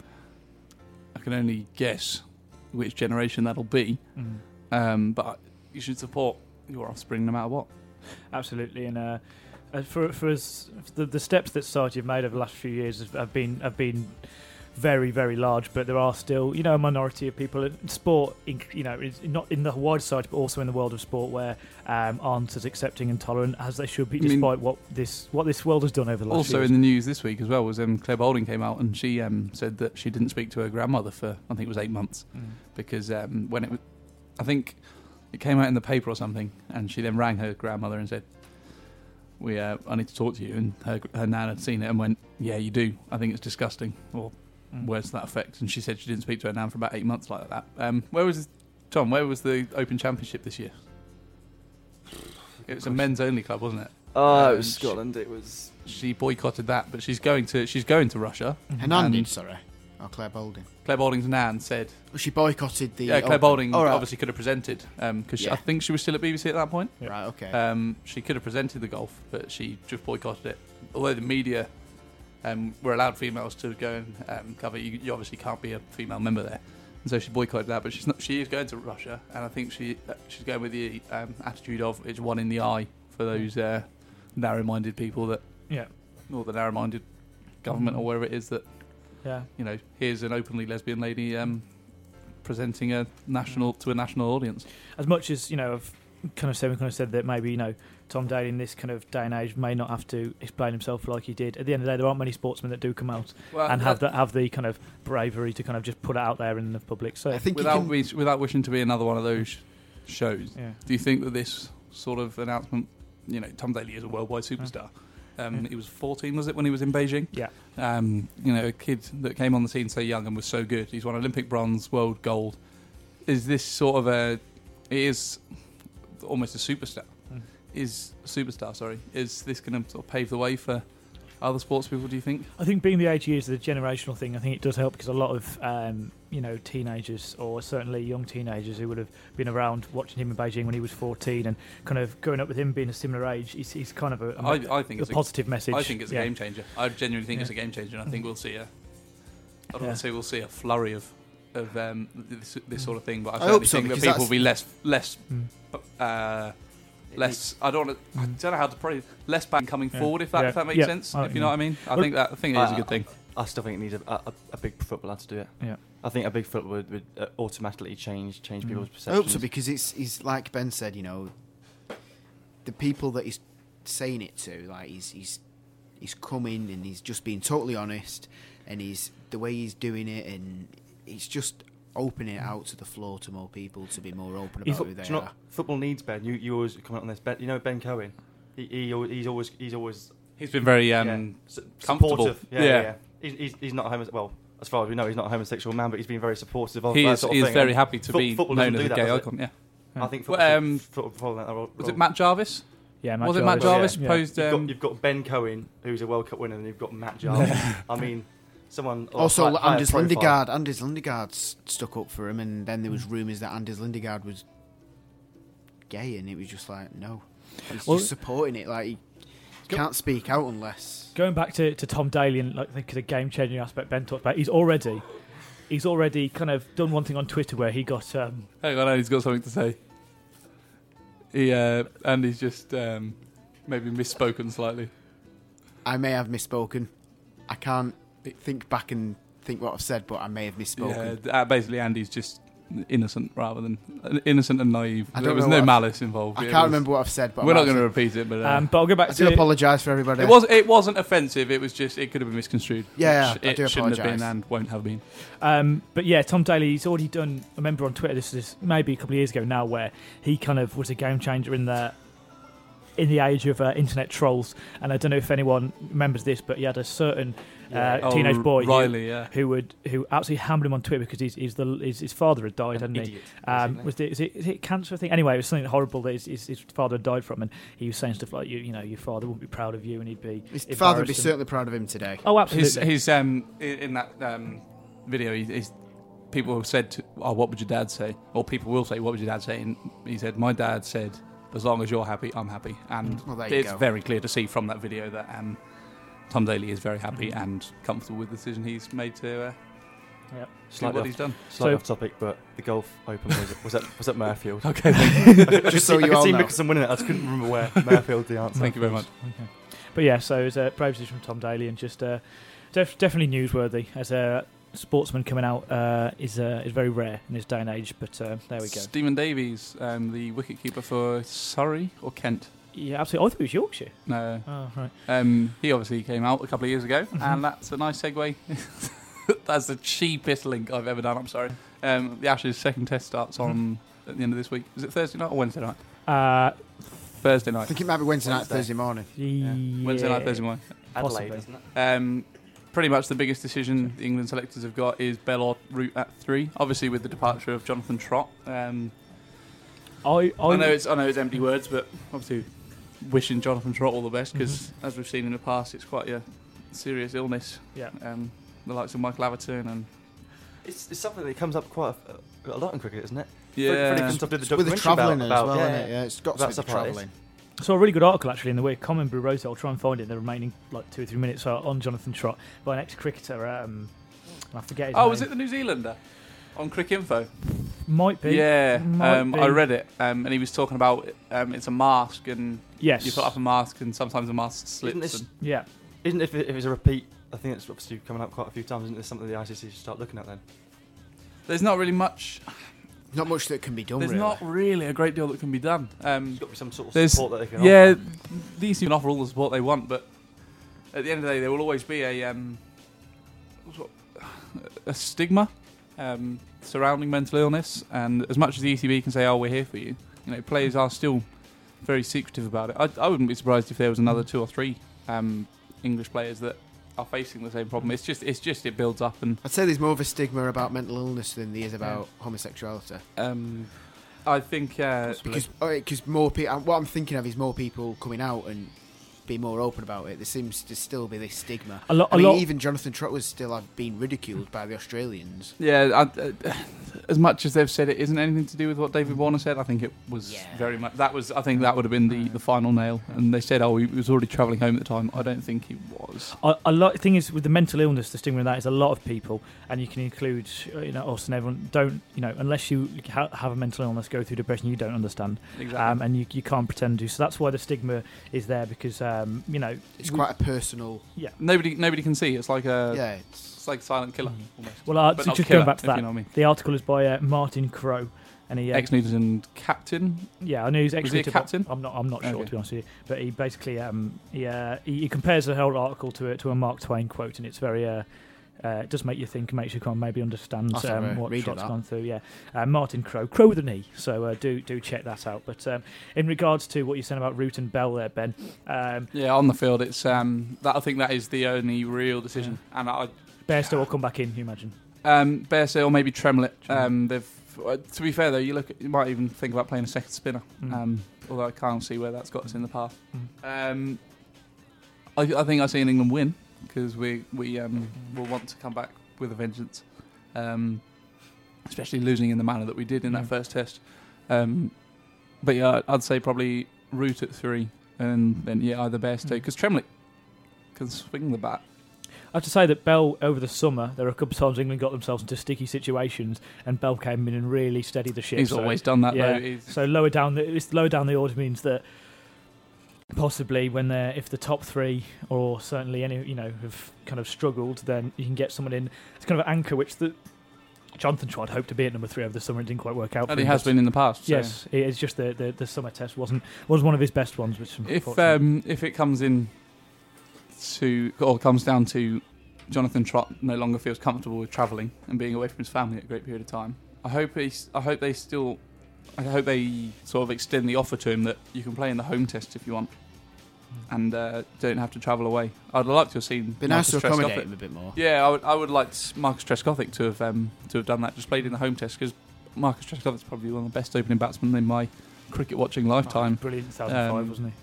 I can only guess which generation that'll be, Mm. um, but you should support your offspring no matter what. Absolutely, and uh, uh, for for us, the the steps that society have made over the last few years have, have been have been very very large. But there are still, you know, a minority of people in sport, in, you know, is not in the wide society, but also in the world of sport, where um, aren't as accepting and tolerant as they should be, I mean, despite what this what this world has done over the last. Also few years. in the news this week as well was um, Claire Balding came out and she um, said that she didn't speak to her grandmother for I think it was eight months Mm. because um, when it was, I think it came out in the paper or something, and she then rang her grandmother and said, "We, uh, I need to talk to you." And her her nan had seen it and went, "Yeah, you do. I think it's disgusting," or Mm. words to that effect. And she said she didn't speak to her nan for about eight months like that. Um, where was Tom? Where was the Open Championship this year? It was a men's only club, wasn't it? Oh, Um, it was Scotland. It was. She boycotted that, but she's going to she's going to Russia. Hernandez, And sorry. Or Claire Balding. Claire Balding's nan said, Well, she boycotted the. yeah, Claire Open. Balding All right. obviously could have presented because Yeah. I think she was still at B B C at that point. Yeah. Right, okay. Um, she could have presented the golf, but she just boycotted it. Although the media um, were allowed females to go and um, cover, you, you obviously can't be a female member there, and so she boycotted that. But she's not. She is going to Russia, and I think she uh, she's going with the um, attitude of it's one in the eye for those uh, narrow-minded people that, Yeah. or the narrow-minded government or wherever it is that. Yeah. You know, here's an openly lesbian lady um, presenting a national to a national audience. As much as, you know, I've kind of said, we kind of said that maybe, you know, Tom Daley in this kind of day and age may not have to explain himself like he did. At the end of the day, there aren't many sportsmen that do come out Well, and have that- the, have the kind of bravery to kind of just put it out there in the public. So I think you without can- wish, without wishing to be another one of those shows, Yeah. do you think that this sort of announcement, you know, Tom Daley is a worldwide superstar. Um, Yeah. He was fourteen, was it, when he was in Beijing? Yeah. Um, you know, a kid that came on the scene so young and was so good. He's won Olympic bronze, world gold. Is this sort of a? It is almost a superstar. Mm. Is a superstar? Sorry. Is this going to sort of pave the way for other sports people? Do you think? I think being the age he is, the generational thing, I think it does help because a lot of, um, you know, teenagers or certainly young teenagers who would have been around watching him in Beijing when he was fourteen and kind of growing up with him being a similar age, he's, he's kind of a, a, I, I think a it's positive message. I think it's a Yeah. game changer. I genuinely think Yeah. it's a game changer, and I think we'll see a. I don't Yeah. want to say we'll see a flurry of of um, this, this sort of thing, but I I certainly hope so, think that because people that's- will be less less Mm. uh, less. I don't want to. I don't know how to pray. Less back coming Yeah. forward, if that Yeah. if that makes Yeah. sense. I If you know know. what I mean. I Well, think that I think it is a good thing. I still think it needs a, a, a big footballer to do it. Yeah. I think a big footballer would, would uh, automatically change change Mm. people's I perceptions. hope so because it's, it's like Ben said, you know, the people that he's saying it to, like he's he's he's coming and he's just being totally honest, and he's the way he's doing it, and he's just opening it out to the floor to more people to be more open He's- about who Do they you know are. what football needs, Ben? You you always comment on this. Ben, you know Ben Cohen. He, he al- he's always he's always He's been very um, yeah, su- comfortable. supportive. Yeah, Yeah. yeah. yeah. He's, he's he's not a homo- well, as far as we know, he's not a homosexual man, but he's been very supportive of he that is sort of he is thing. very And happy to fo- be football known doesn't as do a that, gay does it? icon. Yeah. I think Well, football um, should football follow that role. Was it Matt Jarvis? Yeah, Matt Was it Matt Jarvis, Jarvis yeah. posed? You've Um, got, you've got Ben Cohen, who's a World Cup winner, and you've got Matt Jarvis. I mean, someone of Also, high- higher Anders profile. Lindegaard. Anders Lindegaard s- stuck up for him, and then there was rumours that Anders Lindegaard was gay, and it was just like, no, he's Well- just supporting it. Like he can't speak out unless. Going back to, to Tom Daley and like the, the game changing aspect Ben talked about, he's already he's already kind of done one thing on Twitter where he got um, Hang on, he's got something to say. He uh, and he's just um, maybe misspoken slightly. I may have misspoken. I can't think back and think what I've said, but I may have misspoken. Yeah, uh, basically, Andy's just innocent rather than uh, innocent and naive. I There don't was know no what I've- malice involved. I It can't was- remember what I've said, but we're I'm not going to actually- repeat it. But uh, um, but I'll go back I to do apologise for everybody. it was it wasn't offensive. It was just it could have been misconstrued. Yeah, which I it do shouldn't have apologise. been and won't have been. Um, but yeah, Tom Daley, he's already done. I remember on Twitter, this is maybe a couple of years ago now, where he kind of was a game changer in the in the age of uh, internet trolls. And I don't know if anyone remembers this, but he had a certain uh, Oh, teenage boy who- Riley, yeah. who would who absolutely hammered him on Twitter because he's, he's the his, his father had died, An hadn't he? idiot, Um, basically. was it, is it is it cancer thing? Anyway, it was something horrible that his, his, his father had died from, and he was saying stuff like, you you know, your father wouldn't be proud of you, and he'd be His father would be embarrassed and- certainly proud of him today. Oh, absolutely. His, his um in, in that um video, he, he's, people have said, to, "Oh, what would your dad say?" Or people will say, "What would your dad say?" And he said, "My dad said, as long as you're happy, I'm happy." And Well, there you it's go. very clear to see from that video that um, Tom Daley is very happy Mm-hmm. and comfortable with the decision he's made to uh, Yep. do Slightly what off, he's done. slightly So- off topic, but the Golf Open was, was at was at Murfield. Okay, thank you. I could Just see, so I you could all see know. Mickelson winning it. I just couldn't remember where. Murfield, the answer. Thank you very much. Okay. But yeah, so it was a brave decision from Tom Daley, and just uh, def- definitely newsworthy as a sportsman coming out uh, is uh, is very rare in this day and age. But uh, there we go. Stephen Davies, um, the wicketkeeper for Surrey or Kent. Yeah, absolutely. I thought it was Yorkshire. No, Oh, right. um, he obviously came out a couple of years ago, Mhm. and that's a nice segue. That's the cheapest link I've ever done. I'm sorry. Um, the Ashes' second test starts on at the end of this week. Is it Thursday night or Wednesday night? Uh, Thursday I night. think it might be Wednesday, night, Wednesday. Thursday morning. yeah. Wednesday night, Thursday morning. Adelaide, Possibly. isn't it? Um, pretty much the biggest decision the England selectors have got is Bell or Root at three. Obviously, with the departure of Jonathan Trott. Um, I, I, I know it's I know it's empty words, but obviously wishing Jonathan Trott all the best because, Mm-hmm. as we've seen in the past, it's quite a serious illness. Yeah. Um, the likes of Michael Atherton and It's, it's something that comes up quite a, a lot in cricket, isn't it? yeah, Freddie Flintoff did the With the documentary travelling about, as about well, yeah, isn't it? Yeah, it's got to about be the stuff like this. travelling. saw a really good article actually in the week. Common Brew Rose. I'll try and find it in the remaining like two or three minutes uh, on Jonathan Trott by an ex-cricketer. Um, I forget his oh, name. was it the New Zealander on Cricket Info? Might be. Yeah, Might um, be. I read it, um, and he was talking about um, it's a mask, and Yes. you put up a mask, and sometimes the mask slips. Isn't this- and Yeah. Isn't it, if it, if it's a repeat, I think it's obviously coming up quite a few times, isn't it something the I C C should start looking at then? there's not really much. Not much that can be done, There's really. not really a great deal that can be done. Um, There's got to be some sort of There's- support that they can yeah, offer. these can offer all the support they want, but at the end of the day, there will always be a um, sort of- a stigma um, surrounding mental illness. And as much as the E C B can say, "Oh, we're here for you," you know, players are still very secretive about it. I, I wouldn't be surprised if there was another two or three um, English players that are facing the same problem. It's just, it's just, it builds up, and I'd say there's more of a stigma about mental illness than there is about homosexuality. um, I think uh, Because because more people, what I'm thinking of is more people coming out and being more open about it. There seems to still be this stigma. A lot. I A mean, lot. even Jonathan Trott was still uh, being ridiculed by the Australians. Yeah, I, uh, as much as they've said it isn't anything to do with what David Warner said, I think it was Yeah. very much. That was, I think, that would have been the, the final nail. And they said, oh, he was already travelling home at the time. I don't think he was. A, a lot. The thing is, with the mental illness, the stigma of that is a lot of people, and you can include, uh, you know, us and everyone. Don't, you know, unless you ha- have a mental illness, go through depression, you don't understand, Exactly. um, and you you can't pretend to. So that's why the stigma is there, because um, you know, It's we- quite a personal. nobody, nobody can see. It's like a, yeah, it's, it's like Silent Killer. Mhm. Almost. Well, uh, But so not just killer, going back to if that, you know what I mean. the article is by uh, Martin Crowe, and he uh, Ex-New Zealand captain. yeah, I know he's Was ex he a captain? I'm not. I'm not sure Okay. to be honest with you, but he basically um, he, uh, he he compares the whole article to a, to a Mark Twain quote, and it's very. Uh, uh, it does make you think and makes you kind of maybe understand I'll have a um, what read of Trott's that. gone through. Yeah, uh, Martin Crowe, Crowe with an E. So uh, do do check that out. But um, in regards to what you said about Root and Bell there, Ben, um, Yeah, on the field, it's um, that. I think that is the only real decision. And I, Bairstow will come back in. You imagine? um, Bairstow or maybe Tremlett. Tremlett. Um, they've. Uh, to be fair though, you look. At, you might even think about playing a second spinner. Mm. Um, although I can't see where that's got us in the past. Mm. Um, I, I think I see an England win because we we um, will want to come back with a vengeance, um, especially losing in the manner that we did in that Mm. first test. Um, but yeah, I'd say probably Root at three, and then yeah, either Bairstow Mm. because Tremlett can swing the bat. I have to say that Bell, over the summer, there were a couple of times England got themselves into sticky situations, and Bell came in and really steadied the ship. He's so, always done that yeah. though. He's, So lower down the it's lower down the order means that possibly when they're if the top three or certainly any you know have kind of struggled, then you can get someone in. It's kind of an anchor which the Jonathan Trott hoped to be at number three over the summer. It didn't quite work out. and for he him, has but- been in the past. so Yes, it- it's just the, the the summer test wasn't was one of his best ones. Which If unfortunately- um, if it comes in to or comes down to Jonathan Trott no longer feels comfortable with travelling and being away from his family at a great period of time, I hope he's, I hope they still I hope they sort of extend the offer to him that you can play in the home test if you want and uh, don't have to travel away. I'd like to have seen be nice Marcus to accommodate Trescothick. him a bit more. Yeah, I would I would like Marcus Trescothick to have um, to have done that. Just played in the home test because Marcus Trescothick's probably one of the best opening batsmen in my cricket watching Oh, lifetime. brilliant in two thousand five, um, wasn't he?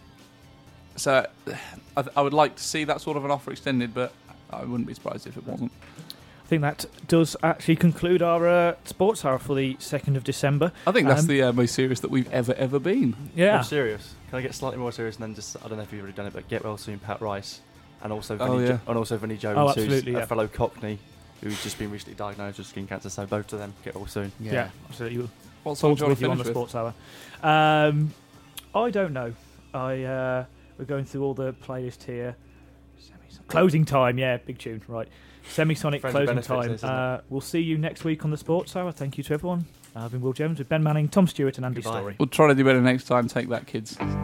So I, th- I would like to see that sort of an offer extended, but I wouldn't be surprised if it wasn't. I think that does actually conclude our uh, sports hour for the second of December. I think that's Um, the uh, most serious that we've ever, ever been. Yeah. More serious. Can I get slightly more serious and then just, I don't know if you've already done it, but get well soon, Pat Rice. And also Vinnie, Oh, yeah. jo- and also Vinnie Jones, Oh, who's absolutely, a yeah. fellow Cockney, who's just been recently diagnosed with skin cancer. So both of them get well soon. Yeah, absolutely. What song Thoughts do you want with to you on finish the with? sports hour. Um, I don't know. I uh, we're going through all the playlist here. Semisonic. Closing time, yeah, big tune, right? Semisonic Friends with closing benefits, time. isn't it? Uh, we'll see you next week on the sports hour. Thank you to everyone. I've been Will Jones with Ben Manning, Tom Stewart, and Andy Goodbye. Story. We'll try to do better next time. Take that, kids.